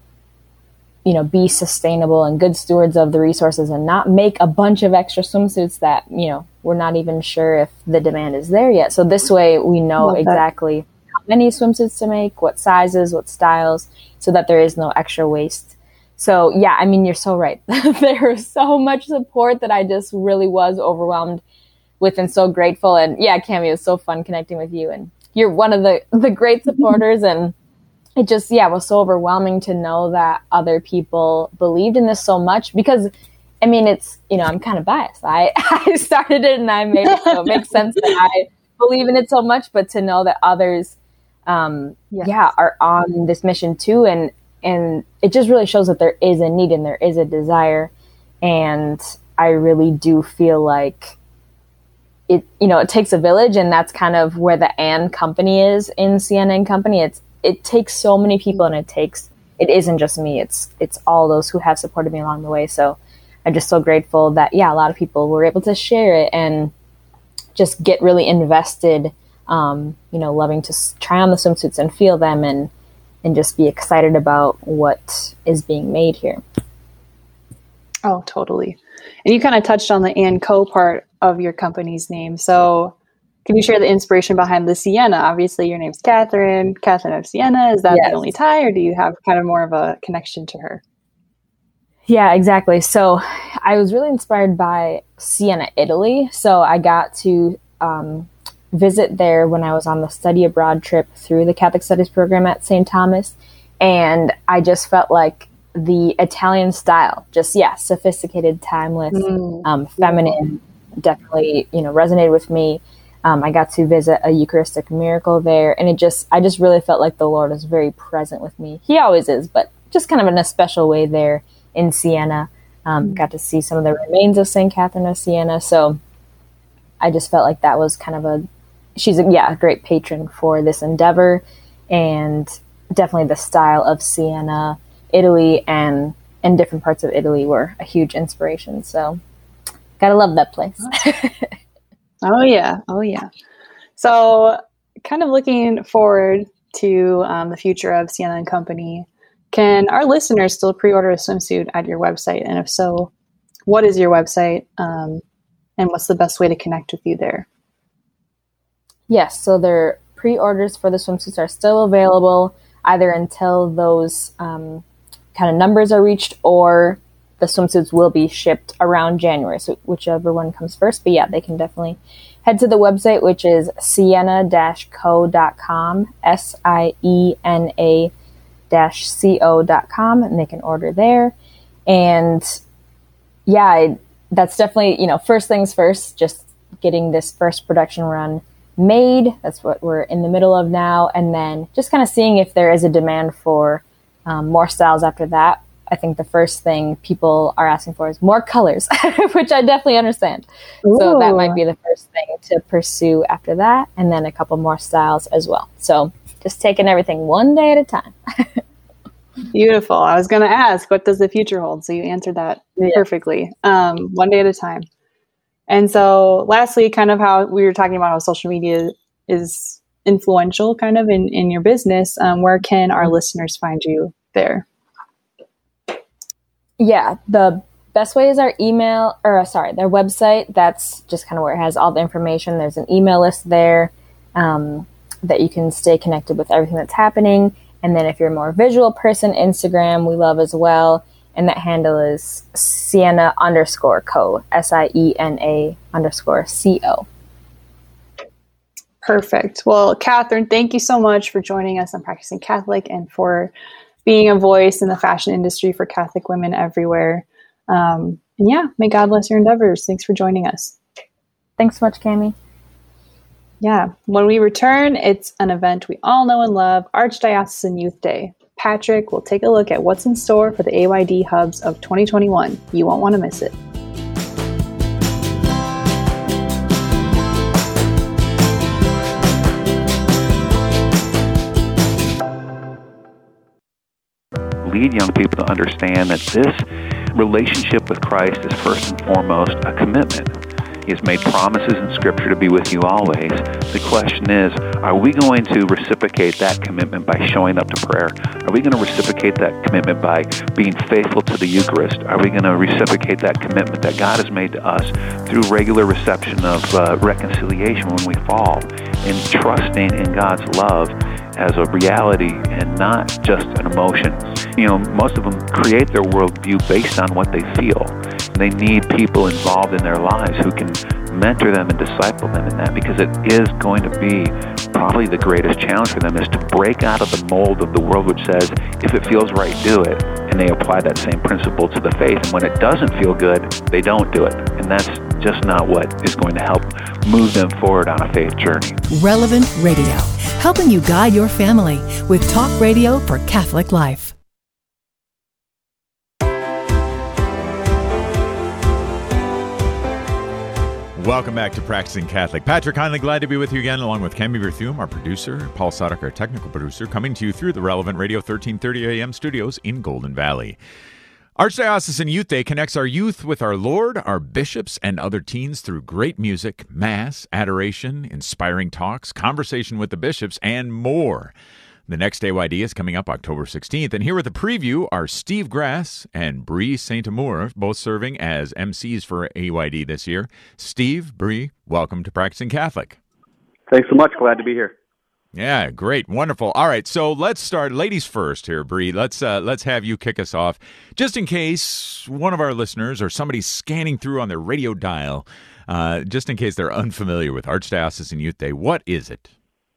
you know, be sustainable and good stewards of the resources and not make a bunch of extra swimsuits that, you know, we're not even sure if the demand is there yet. So this way we know Love exactly that. How many swimsuits to make, what sizes, what styles, so that there is no extra waste. So yeah, I mean, you're so right. There was so much support that I just really was overwhelmed with and so grateful. And yeah, Cami, it was so fun connecting with you. And you're one of the, the great supporters. And it just, yeah, was so overwhelming to know that other people believed in this so much because, I mean, it's, you know, I'm kind of biased. I, I started it and I made it, so it makes sense that I believe in it so much, but to know that others, um, yes. yeah, are on this mission too. And, and it just really shows that there is a need and there is a desire. And I really do feel like it, you know, it takes a village, and that's kind of where the and company is in Sienna and Company. It's, it takes so many people, and it takes, it isn't just me. It's, it's all those who have supported me along the way. So I'm just so grateful that, yeah, a lot of people were able to share it and just get really invested, um, you know, loving to s- try on the swimsuits and feel them and, and just be excited about what is being made here. Oh, totally. And you kind of touched on the and co part of your company's name. So can you share the inspiration behind the Sienna? Obviously, your name's Catherine, Catherine of Siena. Is that yes. the only tie, or do you have kind of more of a connection to her? Yeah, exactly. So I was really inspired by Siena, Italy. So I got to um, visit there when I was on the study abroad trip through the Catholic Studies program at Saint Thomas. And I just felt like the Italian style, just, yeah, sophisticated, timeless, mm. um, feminine, definitely, you know, resonated with me. Um, I got to visit a Eucharistic miracle there, and it just, I just really felt like the Lord was very present with me. He always is, but just kind of in a special way there in Siena. Um, mm. Got to see some of the remains of Saint Catherine of Siena. So I just felt like that was kind of a, she's a, yeah, a great patron for this endeavor, and definitely the style of Siena, Italy, and and different parts of Italy were a huge inspiration. So gotta love that place. Oh yeah. Oh yeah. So kind of looking forward to um, the future of Siena and Company, can our listeners still pre-order a swimsuit at your website? And if so, what is your website? Um, and what's the best way to connect with you there? Yes. So their pre-orders for the swimsuits are still available either until those um, kind of numbers are reached, or the swimsuits will be shipped around January. So whichever one comes first. But yeah, they can definitely head to the website, which is siena dash co dot com, S I E N A dash C O dot com, and they can order there. And yeah, I, that's definitely, you know, first things first, just getting this first production run made. That's what we're in the middle of now. And then just kind of seeing if there is a demand for um, more styles after that. I think the first thing people are asking for is more colors, which I definitely understand. Ooh. So that might be the first thing to pursue after that. And then a couple more styles as well. So just taking everything one day at a time. Beautiful. I was going to ask, what does the future hold? So you answered that yeah. perfectly. Um, one day at a time. And so lastly, kind of how we were talking about how social media is influential kind of in, in your business. Um, where can our listeners find you there? Yeah, the best way is our email, or sorry, their website. That's just kind of where it has all the information. There's an email list there um, that you can stay connected with everything that's happening. And then if you're a more visual person, Instagram, we love as well. And that handle is Siena underscore co, S I E N A underscore C O. Perfect. Well, Catherine, thank you so much for joining us on Practicing Catholic and for being a voice in the fashion industry for Catholic women everywhere. Um, and yeah, may God bless your endeavors. Thanks for joining us. Thanks so much, Cami. Yeah. When we return, it's an event we all know and love, Archdiocesan Youth Day. Patrick will take a look at what's in store for the A Y D hubs of twenty twenty-one. You won't want to miss it. Lead young people to understand that this relationship with Christ is first and foremost a commitment. He has made promises in Scripture to be with you always. The question is, are we going to reciprocate that commitment by showing up to prayer? Are we going to reciprocate that commitment by being faithful to the Eucharist? Are we going to reciprocate that commitment that God has made to us through regular reception of uh, reconciliation when we fall, and trusting in God's love as a reality and not just an emotion? You know, most of them create their worldview based on what they feel. They need people involved in their lives who can mentor them and disciple them in that, because it is going to be probably the greatest challenge for them is to break out of the mold of the world which says, if it feels right, do it. And they apply that same principle to the faith. And when it doesn't feel good, they don't do it. And that's just not what is going to help move them forward on a faith journey. Relevant Radio, helping you guide your family with talk radio for Catholic life. Welcome back to Practicing Catholic. Patrick Conley, glad to be with you again, along with Cami Berthume, our producer, Paul Sadek, our technical producer, coming to you through the Relevant Radio thirteen thirty A M studios in Golden Valley. Archdiocesan Youth Day connects our youth with our Lord, our bishops, and other teens through great music, mass, adoration, inspiring talks, conversation with the bishops, and more. The next A Y D is coming up October sixteenth. And here with a preview are Steve Grass and Bree Saint Amour, both serving as M Cs for A Y D this year. Steve, Bree, welcome to Practicing Catholic. Thanks so much. Glad to be here. Yeah, great. Wonderful. All right, so let's start. Ladies first here, Bree. Let's, uh, let's have you kick us off. Just in case one of our listeners or somebody scanning through on their radio dial, uh, just in case they're unfamiliar with Archdiocesan Youth Day, what is it?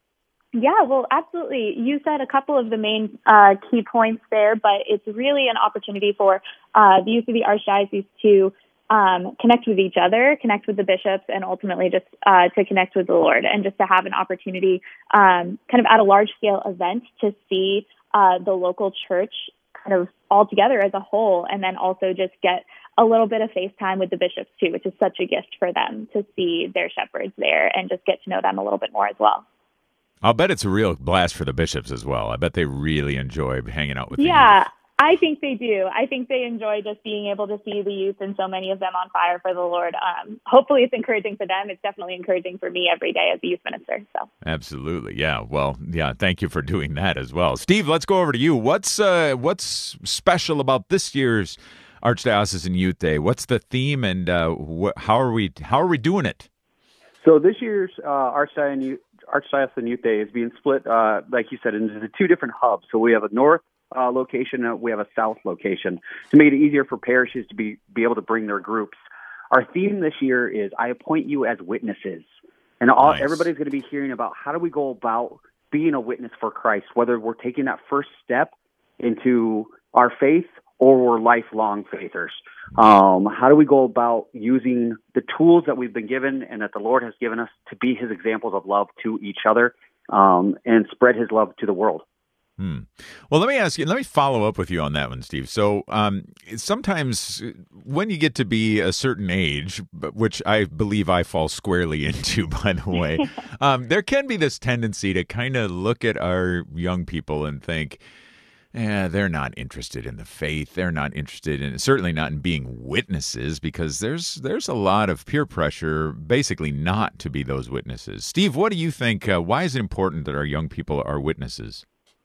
Yeah, well, absolutely. You said a couple of the main uh, key points there, but it's really an opportunity for uh, the youth of the Archdiocese to um, connect with each other, connect with the bishops, and ultimately just uh, to connect with the Lord, and just to have an opportunity um, kind of at a large-scale event to see uh, the local church kind of all together as a whole, and then also just get a little bit of face time with the bishops, too, which is such a gift for them to see their shepherds there and just get to know them a little bit more as well. I'll bet it's a real blast for the bishops as well. I bet they really enjoy hanging out with yeah, the youth. I think they do. I think they enjoy just being able to see the youth and so many of them on fire for the Lord. Um, hopefully it's encouraging for them. It's definitely encouraging for me every day as a youth minister. So Absolutely. Yeah. Well, yeah, thank you for doing that as well. Steve, let's go over to you. What's uh, what's special about this year's Archdiocesan Youth Day? What's the theme, and uh, wh- how are we how are we doing it? So this year's uh, Archdiocesan Youth Archdiocesan Youth Day is being split, uh, like you said, into the two different hubs. So we have a north uh, location and we have a south location to make it easier for parishes to be, be able to bring their groups. Our theme this year is I appoint you as witnesses. And all, Nice. everybody's going to be hearing about how do we go about being a witness for Christ, whether we're taking that first step into our faith or we're lifelong faithers. Um, how do we go about using the tools that we've been given and that the Lord has given us to be his examples of love to each other um, and spread his love to the world? Hmm. Well, let me ask you, let me follow up with you on that one, Steve. So um, sometimes when you get to be a certain age, which I believe I fall squarely into, by the way, um, there can be this tendency to kind of look at our young people and think, yeah, they're not interested in the faith. They're not interested in, certainly not in being witnesses, because there's there's a lot of peer pressure, basically not to be those witnesses. Steve, what do you think? Uh, why is it important that our young people are witnesses?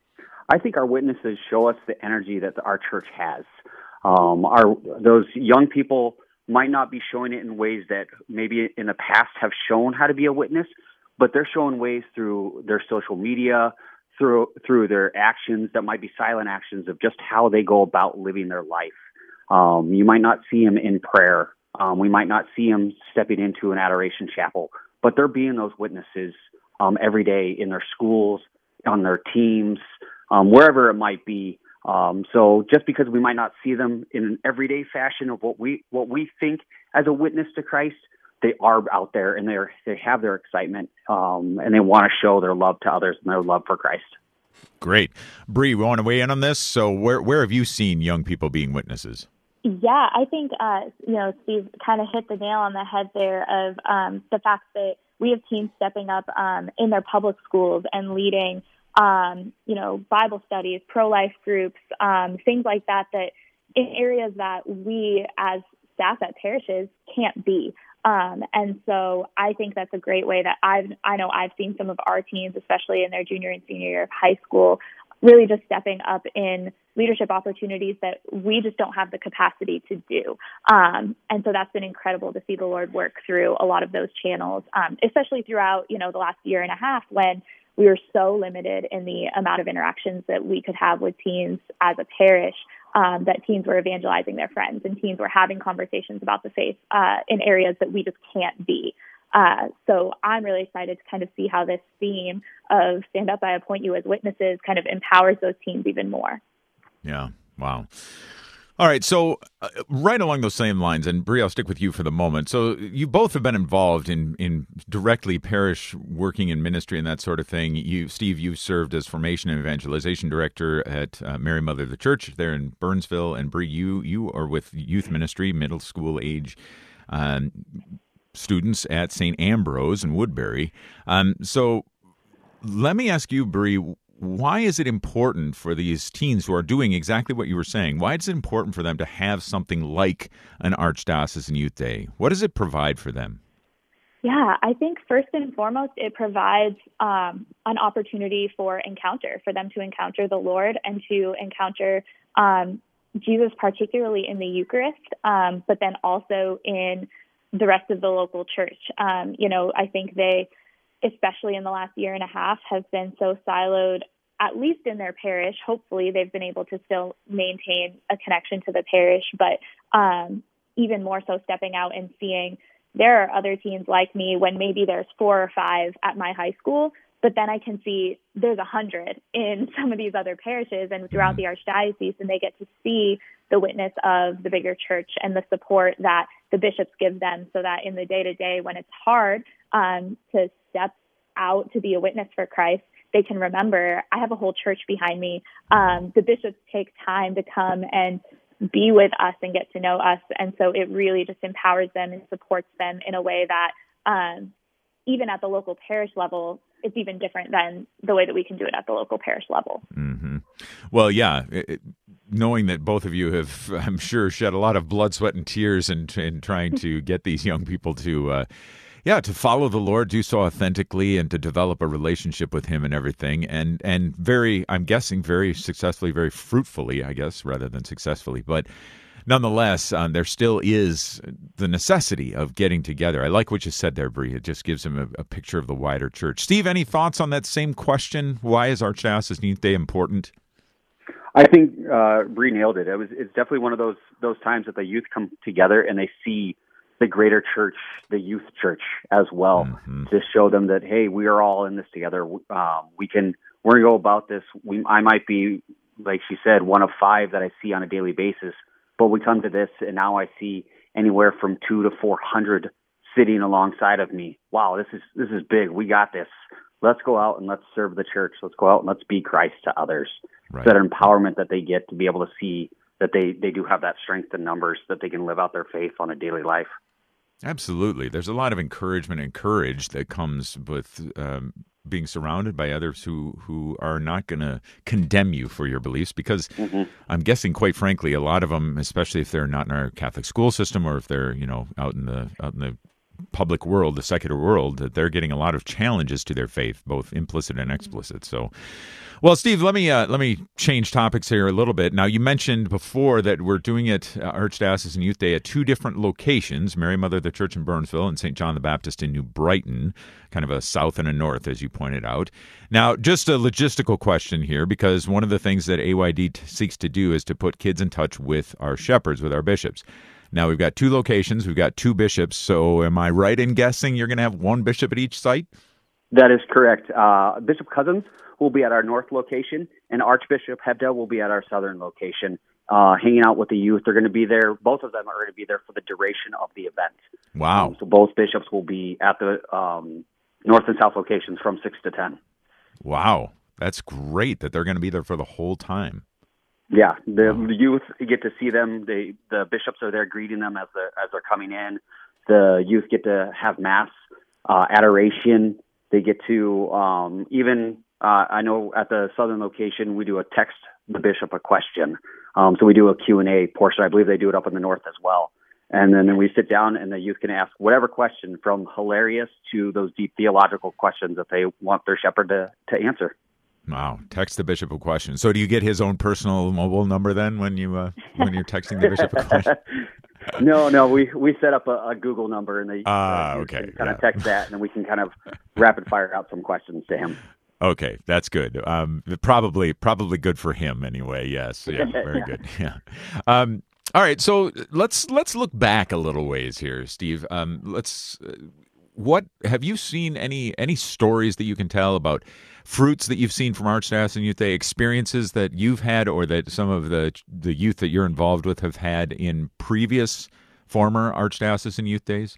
I think our witnesses show us the energy that our church has. Um, our those young people might not be showing it in ways that maybe in the past have shown how to be a witness, but they're showing ways through their social media, through through their actions that might be silent actions of just how they go about living their life. Um, you might not see them in prayer. Um, we might not see them stepping into an adoration chapel, but they're being those witnesses um, every day in their schools, on their teams, um, wherever it might be. Um, so just because we might not see them in an everyday fashion of what we what we think as a witness to Christ, they are out there and they're they have their excitement um, and they want to show their love to others and their love for Christ. Great. Bree, we want to weigh in on this. So where where have you seen young people being witnesses? Yeah, I think, uh, you know, Steve kind of hit the nail on the head there of um, the fact that we have teens stepping up um, in their public schools and leading, um, you know, Bible studies, pro-life groups, um, things like that, that in areas that we as staff at parishes can't be. Um, and so I think that's a great way that I've, I know I've seen some of our teens, especially in their junior and senior year of high school, really just stepping up in leadership opportunities that we just don't have the capacity to do. Um, and so that's been incredible to see the Lord work through a lot of those channels, um, especially throughout, you know, the last year and a half when we were so limited in the amount of interactions that we could have with teens as a parish. Um, that teens were evangelizing their friends and teens were having conversations about the faith uh, in areas that we just can't be. Uh, so I'm really excited to kind of see how this theme of Stand Up, I Appoint You as Witnesses kind of empowers those teens even more. Yeah. Wow. All right. So uh, right along those same lines, and Bree, I'll stick with you for the moment. So you both have been involved in, in directly parish working in ministry and that sort of thing. You, Steve, you served as formation and evangelization director at uh, Mary Mother of the Church there in Burnsville. And Bree, you, you are with youth ministry, middle school age um, students at Saint Ambrose in Woodbury. Um, so let me ask you, Bree, why is it important for these teens who are doing exactly what you were saying? Why is it important for them to have something like an Archdiocesan Youth Day? What does it provide for them? Yeah, I think first and foremost, it provides um, an opportunity for encounter, for them to encounter the Lord and to encounter um, Jesus, particularly in the Eucharist, um, but then also in the rest of the local church. Um, you know, I think they, especially in the last year and a half, have been so siloed, at least in their parish. Hopefully they've been able to still maintain a connection to the parish, but um, even more so stepping out and seeing there are other teens like me when maybe there's four or five at my high school, but then I can see there's a hundred in some of these other parishes and throughout the archdiocese, and they get to see the witness of the bigger church and the support that the bishops give them, so that in the day-to-day when it's hard um, to step out to be a witness for Christ, they can remember, I have a whole church behind me. Um, the bishops take time to come and be with us and get to know us. And so it really just empowers them and supports them in a way that um, even at the local parish level, it's even different than the way that we can do it at the local parish level. Mm-hmm. Well, yeah, it, knowing that both of you have, I'm sure, shed a lot of blood, sweat, and tears in, in trying to get these young people to uh, Yeah, to follow the Lord, do so authentically, and to develop a relationship with Him and everything, and and very, I'm guessing, very successfully, very fruitfully, I guess, rather than successfully. But nonetheless, um, there still is the necessity of getting together. I like what you said there, Bree. It just gives them a, a picture of the wider church. Steve, any thoughts on that same question? Why is Archdiocesan Youth Day important? I think uh, Bree nailed it. It was it's definitely one of those those times that the youth come together and they see the greater church, the youth church as well, mm-hmm. to show them that, hey, we are all in this together. Um, we can, we're going to go about this. We, I might be, like she said, one of five that I see on a daily basis, but we come to this and now I see anywhere from two to four hundred sitting alongside of me. Wow, this is, this is big. We got this. Let's go out and let's serve the church. Let's go out and let's be Christ to others. Right. That empowerment that they get to be able to see that they, they do have that strength in numbers, that they can live out their faith on a daily life. Absolutely. There's a lot of encouragement and courage that comes with um, being surrounded by others who, who are not going to condemn you for your beliefs, because mm-hmm. I'm guessing, quite frankly, a lot of them, especially if they're not in our Catholic school system or if they're, you know, out in the out in the public world, the secular world, that they're getting a lot of challenges to their faith, both implicit and explicit. So, well, Steve, let me uh, let me change topics here a little bit. Now, you mentioned before that we're doing it, uh, Archdiocesan Youth Day, at two different locations, Mary Mother of the Church in Burnsville and Saint John the Baptist in New Brighton, kind of a south and a north, as you pointed out. Now, just a logistical question here, because one of the things that A Y D t- seeks to do is to put kids in touch with our shepherds, with our bishops. Now, we've got two locations, we've got two bishops, so am I right in guessing you're going to have one bishop at each site? That is correct. Uh, Bishop Cousins will be at our north location, and Archbishop Hebda will be at our southern location, uh, hanging out with the youth. They're going to be there. Both of them are going to be there for the duration of the event. Wow. Um, so both bishops will be at the um, north and south locations from six to ten. Wow. That's great that they're going to be there for the whole time. Yeah, the, the youth, you get to see them. They, the bishops are there greeting them as, the, as they're coming in. The youth get to have mass, uh, adoration. They get to um, even, uh, I know at the southern location, we do a text the bishop a question. Um, so we do a Q and A portion. I believe they do it up in the north as well. And then we sit down and the youth can ask whatever question, from hilarious to those deep theological questions that they want their shepherd to, to answer. Wow. Text the bishop a question. So do you get his own personal mobile number then when you uh, when you're texting the bishop a question? no, no. We we set up a, a Google number and they ah, uh, okay. kind yeah. of text that, and then we can kind of rapid fire out some questions to him. Okay, that's good. Um, probably probably good for him anyway. Yes. Yeah. Very good. Yeah. Um, all right. So let's let's look back a little ways here, Steve. Um, let's. Uh, what have you seen? Any any stories that you can tell about fruits that you've seen from Archdiocesan Youth Day, experiences that you've had or that some of the the youth that you're involved with have had in previous former Archdiocesan Youth Days?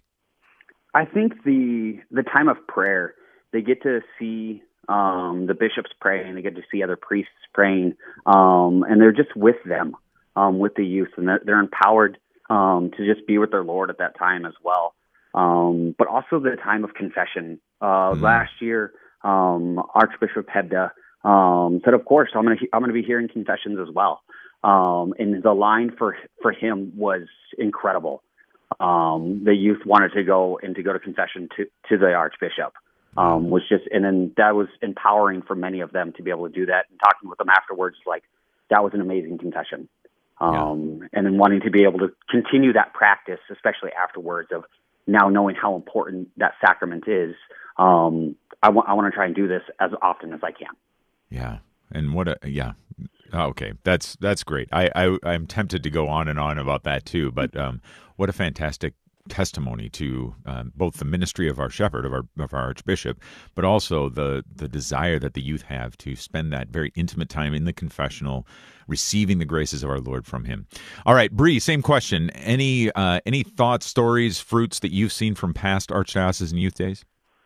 I think the the time of prayer, they get to see um, the bishops praying, they get to see other priests praying, um, and they're just with them, um, with the youth, and they're, they're empowered um, to just be with their Lord at that time as well. Um, but also the time of confession. Uh, mm. Last year, um, Archbishop Hebda um, said, "Of course, I'm going to I'm going to be hearing confessions as well." Um, and the line for for him was incredible. um, the youth wanted to go and to go to confession to, to the Archbishop. Um, was just, and then that was empowering for many of them to be able to do that. And talking with them afterwards, like, that was an amazing confession. Um, yeah. And then wanting to be able to continue that practice, especially afterwards, of now knowing how important that sacrament is. Um, I want, I want to try and do this as often as I can. Yeah. And what a, yeah. Okay. That's, that's great. I, I, I'm tempted to go on and on about that too, but, um, what a fantastic testimony to uh, both the ministry of our shepherd, of our of our archbishop, but also the the desire that the youth have to spend that very intimate time in the confessional, receiving the graces of our Lord from him. All right, Bree, same question. Any uh, any thoughts, stories, fruits that you've seen from past archdiocesan youth days?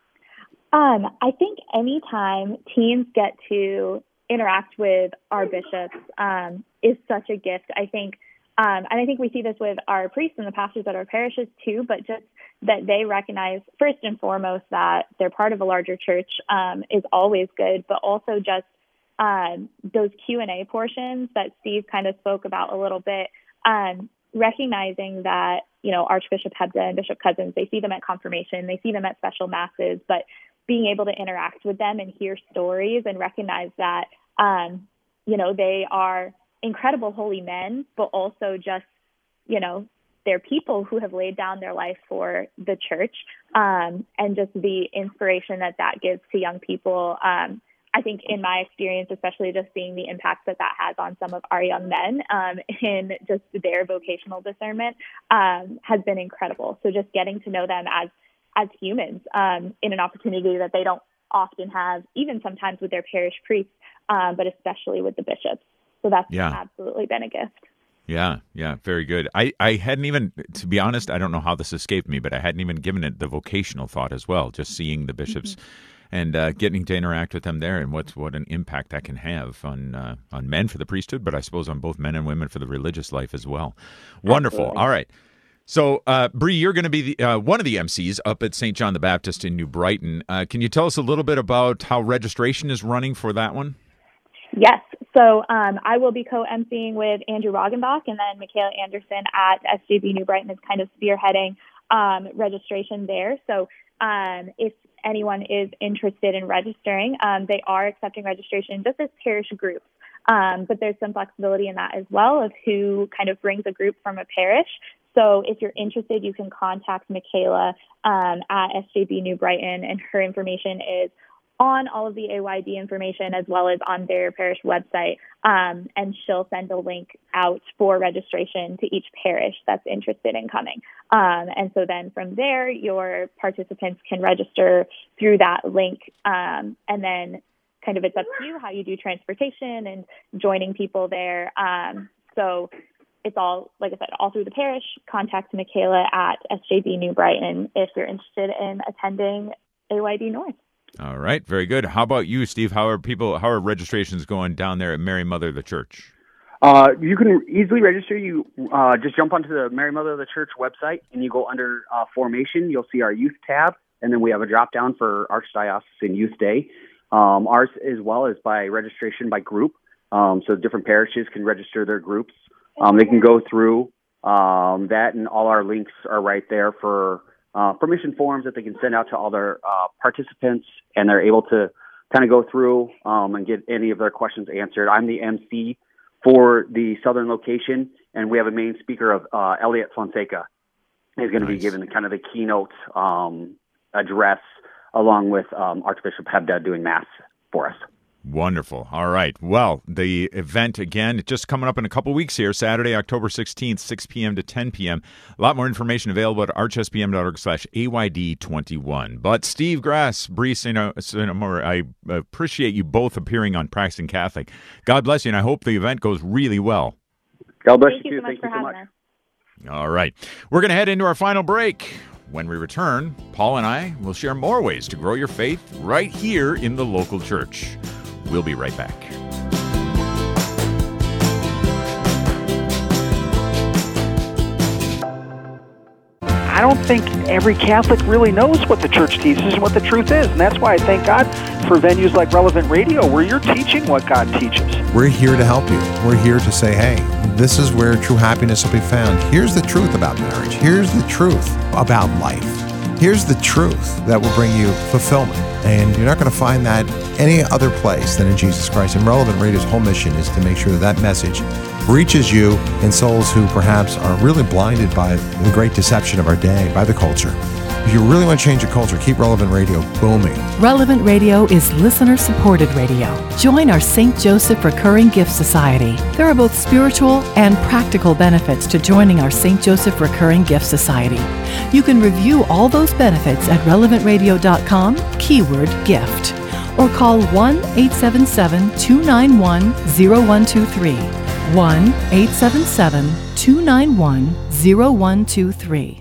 Um, I think anytime teens get to interact with our bishops um, is such a gift. I think Um, and I think we see this with our priests and the pastors at our parishes too, but just that they recognize first and foremost that they're part of a larger church um, is always good, but also just um, those Q and A portions that Steve kind of spoke about a little bit, um, recognizing that, you know, Archbishop Hebda and Bishop Cousins, they see them at confirmation, they see them at special masses, but being able to interact with them and hear stories and recognize that, um, you know, they are incredible holy men, but also just, you know, they're people who have laid down their life for the church, um, and just the inspiration that that gives to young people. Um, I think in my experience, especially just seeing the impact that that has on some of our young men um, in just their vocational discernment um, has been incredible. So just getting to know them as as humans um, in an opportunity that they don't often have, even sometimes with their parish priests, um, but especially with the bishops. So that's yeah. absolutely been a gift. Yeah, yeah, very good. I, I hadn't even, to be honest, I don't know how this escaped me, but I hadn't even given it the vocational thought as well, just seeing the bishops mm-hmm. and uh, getting to interact with them there and what, what an impact that can have on uh, on men for the priesthood, but I suppose on both men and women for the religious life as well. Wonderful. Absolutely. All right. So, uh, Bree, you're going to be the, uh, one of the M Cs up at Saint John the Baptist in New Brighton. Uh, can you tell us a little bit about how registration is running for that one? Yes. So um, I will be co-emceeing with Andrew Roggenbach, and then Michaela Anderson at S J B New Brighton is kind of spearheading um, registration there. So um, if anyone is interested in registering, um, they are accepting registration just as parish groups. Um, but there's some flexibility in that as well of who kind of brings a group from a parish. So if you're interested, you can contact Michaela um, at S J B New Brighton, and her information is on all of the A Y D information as well as on their parish website, um, and she'll send a link out for registration to each parish that's interested in coming. Um, and so then from there, your participants can register through that link, um, and then kind of it's up to you how you do transportation and joining people there. Um, so it's all, like I said, all through the parish. Contact Michaela at S J B New Brighton if you're interested in attending A Y D North. All right, very good. How about you, Steve? How are people? How are registrations going down there at Mary Mother of the Church? Uh, you can easily register. You uh, just jump onto the Mary Mother of the Church website, and you go under uh, Formation. You'll see our Youth tab, and then we have a drop down for Archdiocesan Youth Day. Um, ours as well is by registration by group. Um, so different parishes can register their groups. Um, they can go through um, that, and all our links are right there for Uh, permission forms that they can send out to all their uh, participants, and they're able to kind of go through um, and get any of their questions answered. I'm the M C for the southern location, and we have a main speaker of uh, Elliot Fonseca. He's going to nice. be giving kind of the keynote um, address along with um, Archbishop Hebda doing Mass for us. Wonderful. All right. Well, the event, again, just coming up in a couple weeks here, Saturday, October sixteenth, six p.m. to ten p.m. A lot more information available at archsbm.org slash AYD21. But Steve Grass, Bree Saint Amour, I appreciate you both appearing on Practicing Catholic. God bless you, and I hope the event goes really well. God bless Thank you, you too. so Thank much you so for much. having us. All right. We're going to head into our final break. When we return, Paul and I will share more ways to grow your faith right here in the local church. We'll be right back. I don't think every Catholic really knows what the church teaches and what the truth is. And that's why I thank God for venues like Relevant Radio, where you're teaching what God teaches. We're here to help you. We're here to say, hey, this is where true happiness will be found. Here's the truth about marriage. Here's the truth about life. Here's the truth that will bring you fulfillment. And you're not going to find that any other place than in Jesus Christ. And Relevant Radio's whole mission is to make sure that that message reaches you and souls who perhaps are really blinded by the great deception of our day, by the culture. If you really want to change your culture, keep Relevant Radio booming. Relevant Radio is listener-supported radio. Join our Saint Joseph Recurring Gift Society. There are both spiritual and practical benefits to joining our Saint Joseph Recurring Gift Society. You can review all those benefits at relevant radio dot com, keyword gift, or call one eight seven seven, two nine one, zero one two three. one eight seven seven, two nine one, zero one two three.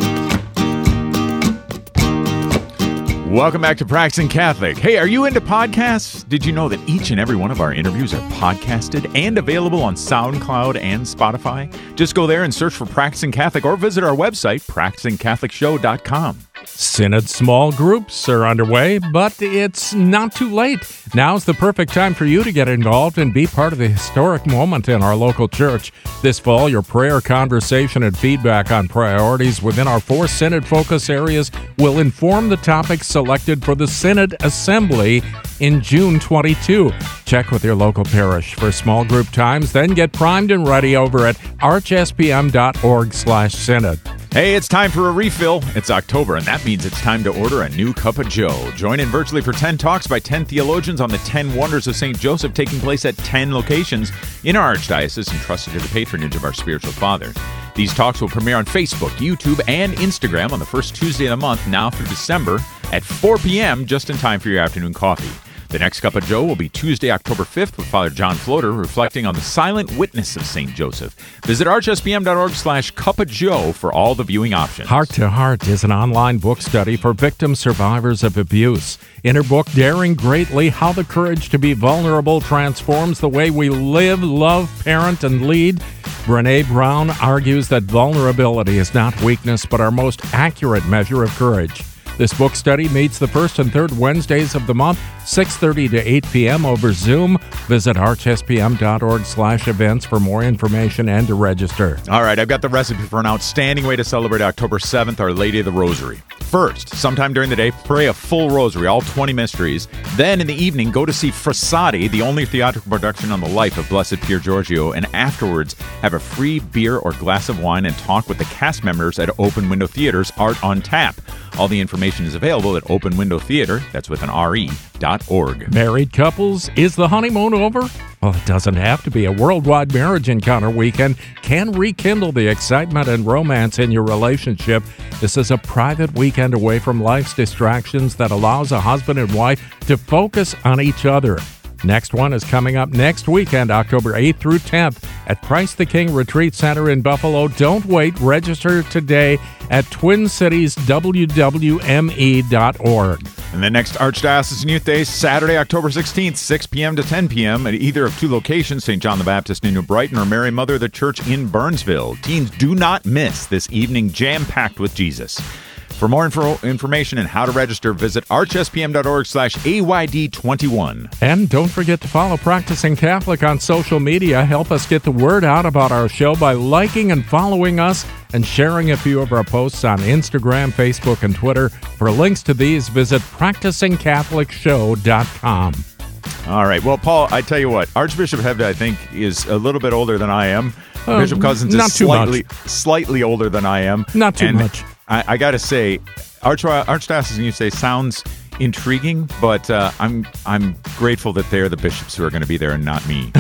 Welcome back to Practicing Catholic. Hey, are you into podcasts? Did you know that each and every one of our interviews are podcasted and available on SoundCloud and Spotify? Just go there and search for Practicing Catholic or visit our website, practicing catholic show dot com. Synod small groups are underway, but it's not too late. Now's the perfect time for you to get involved and be part of the historic moment in our local church. This fall, your prayer, conversation, and feedback on priorities within our four Synod focus areas will inform the topics selected for the Synod Assembly in June twenty-second. Check with your local parish for small group times, then get primed and ready over at arch s p m dot org slash synod. Hey, it's time for a refill. It's October, and that means it's time to order a new cup of Joe. Join in virtually for ten talks by ten theologians on the ten wonders of Saint Joseph, taking place at ten locations in our archdiocese and trusted to the patronage of our spiritual father. These talks will premiere on Facebook, YouTube, and Instagram on the first Tuesday of the month, now through December, at four p.m., just in time for your afternoon coffee. The next Cup of Joe will be Tuesday, October fifth, with Father John Floater, reflecting on the silent witness of Saint Joseph. Visit arch s p m dot org slash cup of joe for all the viewing options. Heart to Heart is an online book study for victim survivors of abuse. In her book, Daring Greatly, How the Courage to Be Vulnerable Transforms the Way We Live, Love, Parent, and Lead, Brené Brown argues that vulnerability is not weakness, but our most accurate measure of courage. This book study meets the first and third Wednesdays of the month, six thirty to eight p.m. over Zoom. Visit arch s p m dot org slash events for more information and to register. All right, I've got the recipe for an outstanding way to celebrate October seventh, Our Lady of the Rosary. First, sometime during the day, pray a full rosary, all twenty mysteries. Then in the evening, go to see Frassati, the only theatrical production on the life of Blessed Pier Giorgio, and afterwards have a free beer or glass of wine and talk with the cast members at Open Window Theater's Art on Tap. All the information is available at Open Window Theater, that's with an R E, dot org. Married couples, is the honeymoon over? Well, it doesn't have to be. A worldwide marriage encounter weekend can rekindle the excitement and romance in your relationship. This is a private weekend away from life's distractions that allows a husband and wife to focus on each other. Next one is coming up next weekend, October eighth through tenth, at Christ the King Retreat Center in Buffalo. Don't wait. Register today at twin cities w w m e dot org. And the next Archdiocesan Youth Day, Saturday, October sixteenth, six p.m. to ten p.m. at either of two locations, Saint John the Baptist in New Brighton or Mary Mother of the Church in Burnsville. Teens, do not miss this evening jam-packed with Jesus. For more info, information and how to register, visit arch s p m dot org slash a y d twenty-one. And don't forget to follow Practicing Catholic on social media. Help us get the word out about our show by liking and following us and sharing a few of our posts on Instagram, Facebook, and Twitter. For links to these, visit practicing catholic show dot com. All right. Well, Paul, I tell you what, Archbishop Hebda, I think, is a little bit older than I am. Uh, Bishop Cousins is slightly, slightly older than I am. Not too and much. I, I got to say, Arch, Archdiocesan Youth Day sounds intriguing, but uh, I'm I'm grateful that they're the bishops who are going to be there and not me.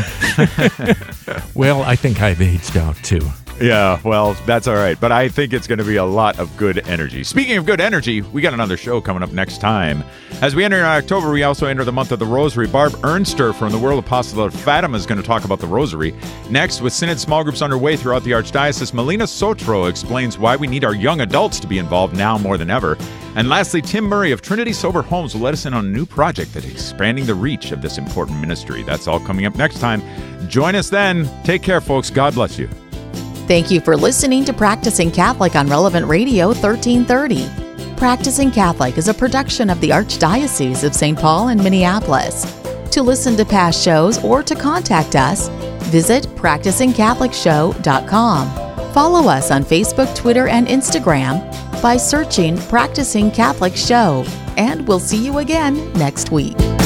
Well, I think I've aged out too. Yeah, well, that's all right. But I think it's going to be a lot of good energy. Speaking of good energy, we got another show coming up next time. As we enter in October, we also enter the month of the Rosary. Barb Ernster from the World Apostolate of Fatima is going to talk about the Rosary. Next, with Synod small groups underway throughout the Archdiocese, Melina Sotro explains why we need our young adults to be involved now more than ever. And lastly, Tim Murray of Trinity Sober Homes will let us in on a new project that is expanding the reach of this important ministry. That's all coming up next time. Join us then. Take care, folks. God bless you. Thank you for listening to Practicing Catholic on Relevant Radio thirteen thirty. Practicing Catholic is a production of the Archdiocese of Saint Paul in Minneapolis. To listen to past shows or to contact us, visit practicing catholic show dot com. Follow us on Facebook, Twitter, and Instagram by searching Practicing Catholic Show. And we'll see you again next week.